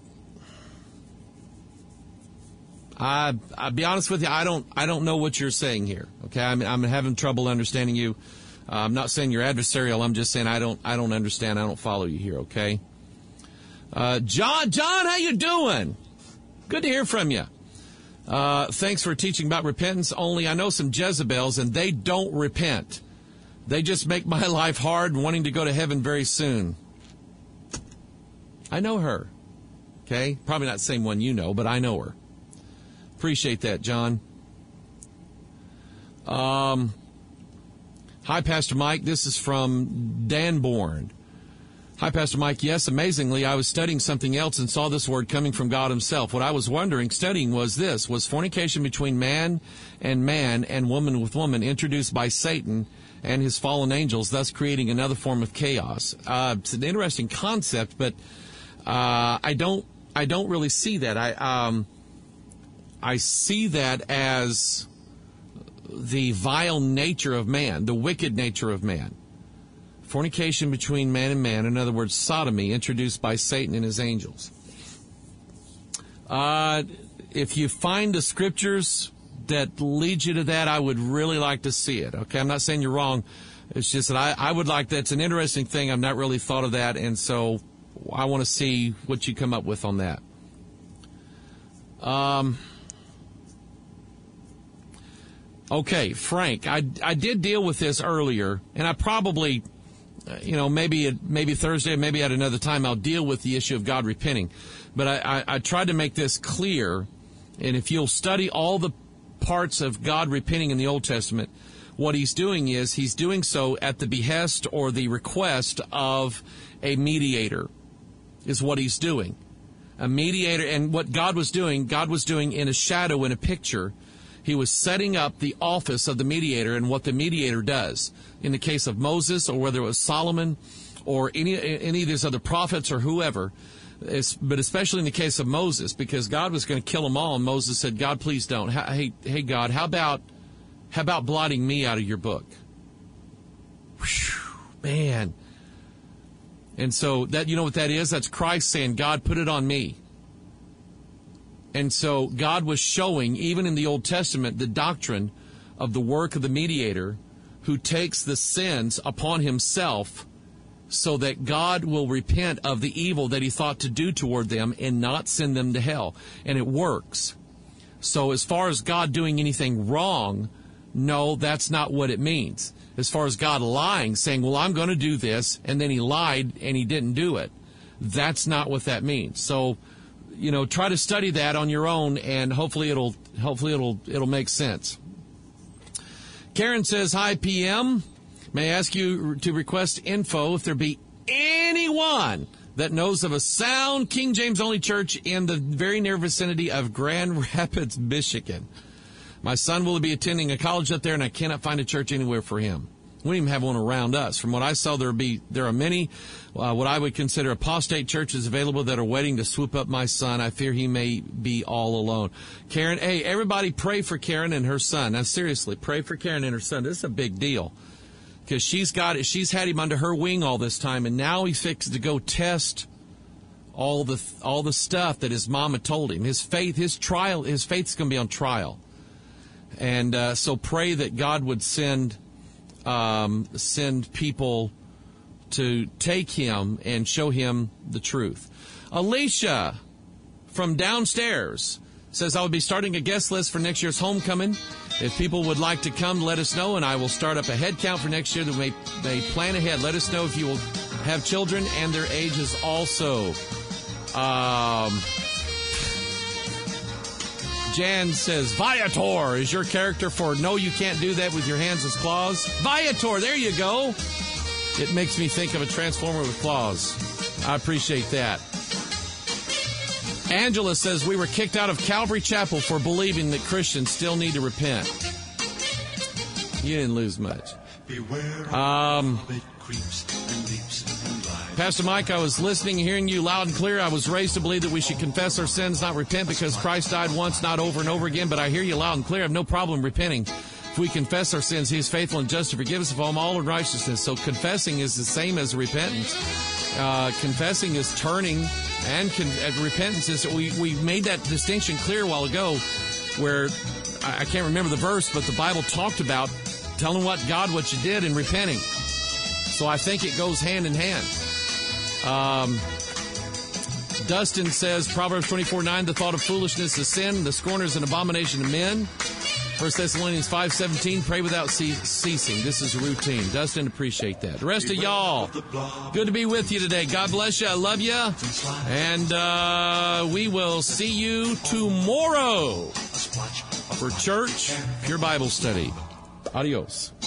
I, I'll be honest with you, I don't I don't know what you're saying here. Okay, I'm, I'm having trouble understanding you. Uh, I'm not saying you're adversarial. I'm just saying I don't I don't understand. I don't follow you here. Okay. Uh, John, John, how you doing? Good to hear from you. Uh, thanks for teaching about repentance. Only I know some Jezebels, and they don't repent. They just make my life hard, wanting to go to heaven very soon. I know her. Okay? Probably not the same one you know, but I know her. Appreciate that, John. Um, hi, Pastor Mike. This is from Danborn. Hi, Pastor Mike. Yes, amazingly, I was studying something else and saw this word coming from God himself. What I was wondering, studying, was this. Was fornication between man and man and woman with woman introduced by Satan and his fallen angels, thus creating another form of chaos? Uh, it's an interesting concept, but uh, I don't I don't really see that. I um, I see that as the vile nature of man, the wicked nature of man. Fornication between man and man, in other words, sodomy, introduced by Satan and his angels. Uh, if you find the scriptures that lead you to that, I would really like to see it. Okay, I'm not saying you're wrong. It's just that I, I would like that. It's an interesting thing. I've not really thought of that, and so I want to see what you come up with on that. Um, Okay, Frank, I, I did deal with this earlier, and I probably, uh, you know, maybe maybe Thursday, maybe at another time, I'll deal with the issue of God repenting. But I, I, I tried to make this clear, and if you'll study all the parts of God repenting in the Old Testament, what he's doing is he's doing so at the behest or the request of a mediator, is what he's doing. A mediator, and what God was doing, God was doing in a shadow, in a picture. He was setting up the office of the mediator and what the mediator does. In the case of Moses, or whether it was Solomon, or any any of these other prophets or whoever, it's, but especially in the case of Moses, because God was going to kill them all, and Moses said, God, please don't. Hey, hey, God, how about how about blotting me out of your book? Whew, man. And so that, you know what that is? That's Christ saying, God, put it on me. And so God was showing, even in the Old Testament, the doctrine of the work of the mediator who takes the sins upon himself so that God will repent of the evil that he thought to do toward them and not send them to hell. And it works. So as far as God doing anything wrong, no, that's not what it means. As far as God lying, saying, well, I'm going to do this, and then he lied and he didn't do it, that's not what that means. So, you know, try to study that on your own, and hopefully it'll hopefully it'll it'll make sense. Karen says, hi, P M. May I ask you to request info if there be anyone that knows of a sound King James only church in the very near vicinity of Grand Rapids, Michigan. My son will be attending a college up there, and I cannot find a church anywhere for him. We don't even have one around us. From what I saw, there be there are many uh, what I would consider apostate churches available that are waiting to swoop up my son. I fear he may be all alone. Karen, hey, everybody pray for Karen and her son. Now, seriously, pray for Karen and her son. This is a big deal because she's got it. She's had him under her wing all this time, and now he's fixed to go test all the all the stuff that his mama told him. His faith, his trial, his faith's going to be on trial. And uh, so pray that God would send um, send people to take him and show him the truth. Alicia from downstairs says, I will be starting a guest list for next year's homecoming. If people would like to come, let us know, and I will start up a head count for next year that may, may plan ahead. Let us know if you will have children and their ages also. Um... Jan says, Viator is your character for No, You Can't Do That with Your Hands as Claws. Viator, there you go. It makes me think of a transformer with claws. I appreciate that. Angela says, we were kicked out of Calvary Chapel for believing that Christians still need to repent. You didn't lose much. Um... Pastor Mike, I was listening and hearing you loud and clear. I was raised to believe that we should confess our sins, not repent, because Christ died once, not over and over again. But I hear you loud and clear. I have no problem repenting. If we confess our sins, he is faithful and just to forgive us of all unrighteousness. So confessing is the same as repentance. Uh, confessing is turning, and con- uh, repentance is, we, we made that distinction clear a while ago, where I, I can't remember the verse, but the Bible talked about telling what God what you did and repenting. So I think it goes hand in hand. Um, Dustin says, Proverbs twenty-four nine, the thought of foolishness is sin, the scorner is an abomination to men. First Thessalonians five seventeen, pray without ceasing. This is a routine. Dustin, appreciate that. The rest of y'all, good to be with you today. God bless you. I love you. And uh, we will see you tomorrow for Church Pure Bible Study. Adios.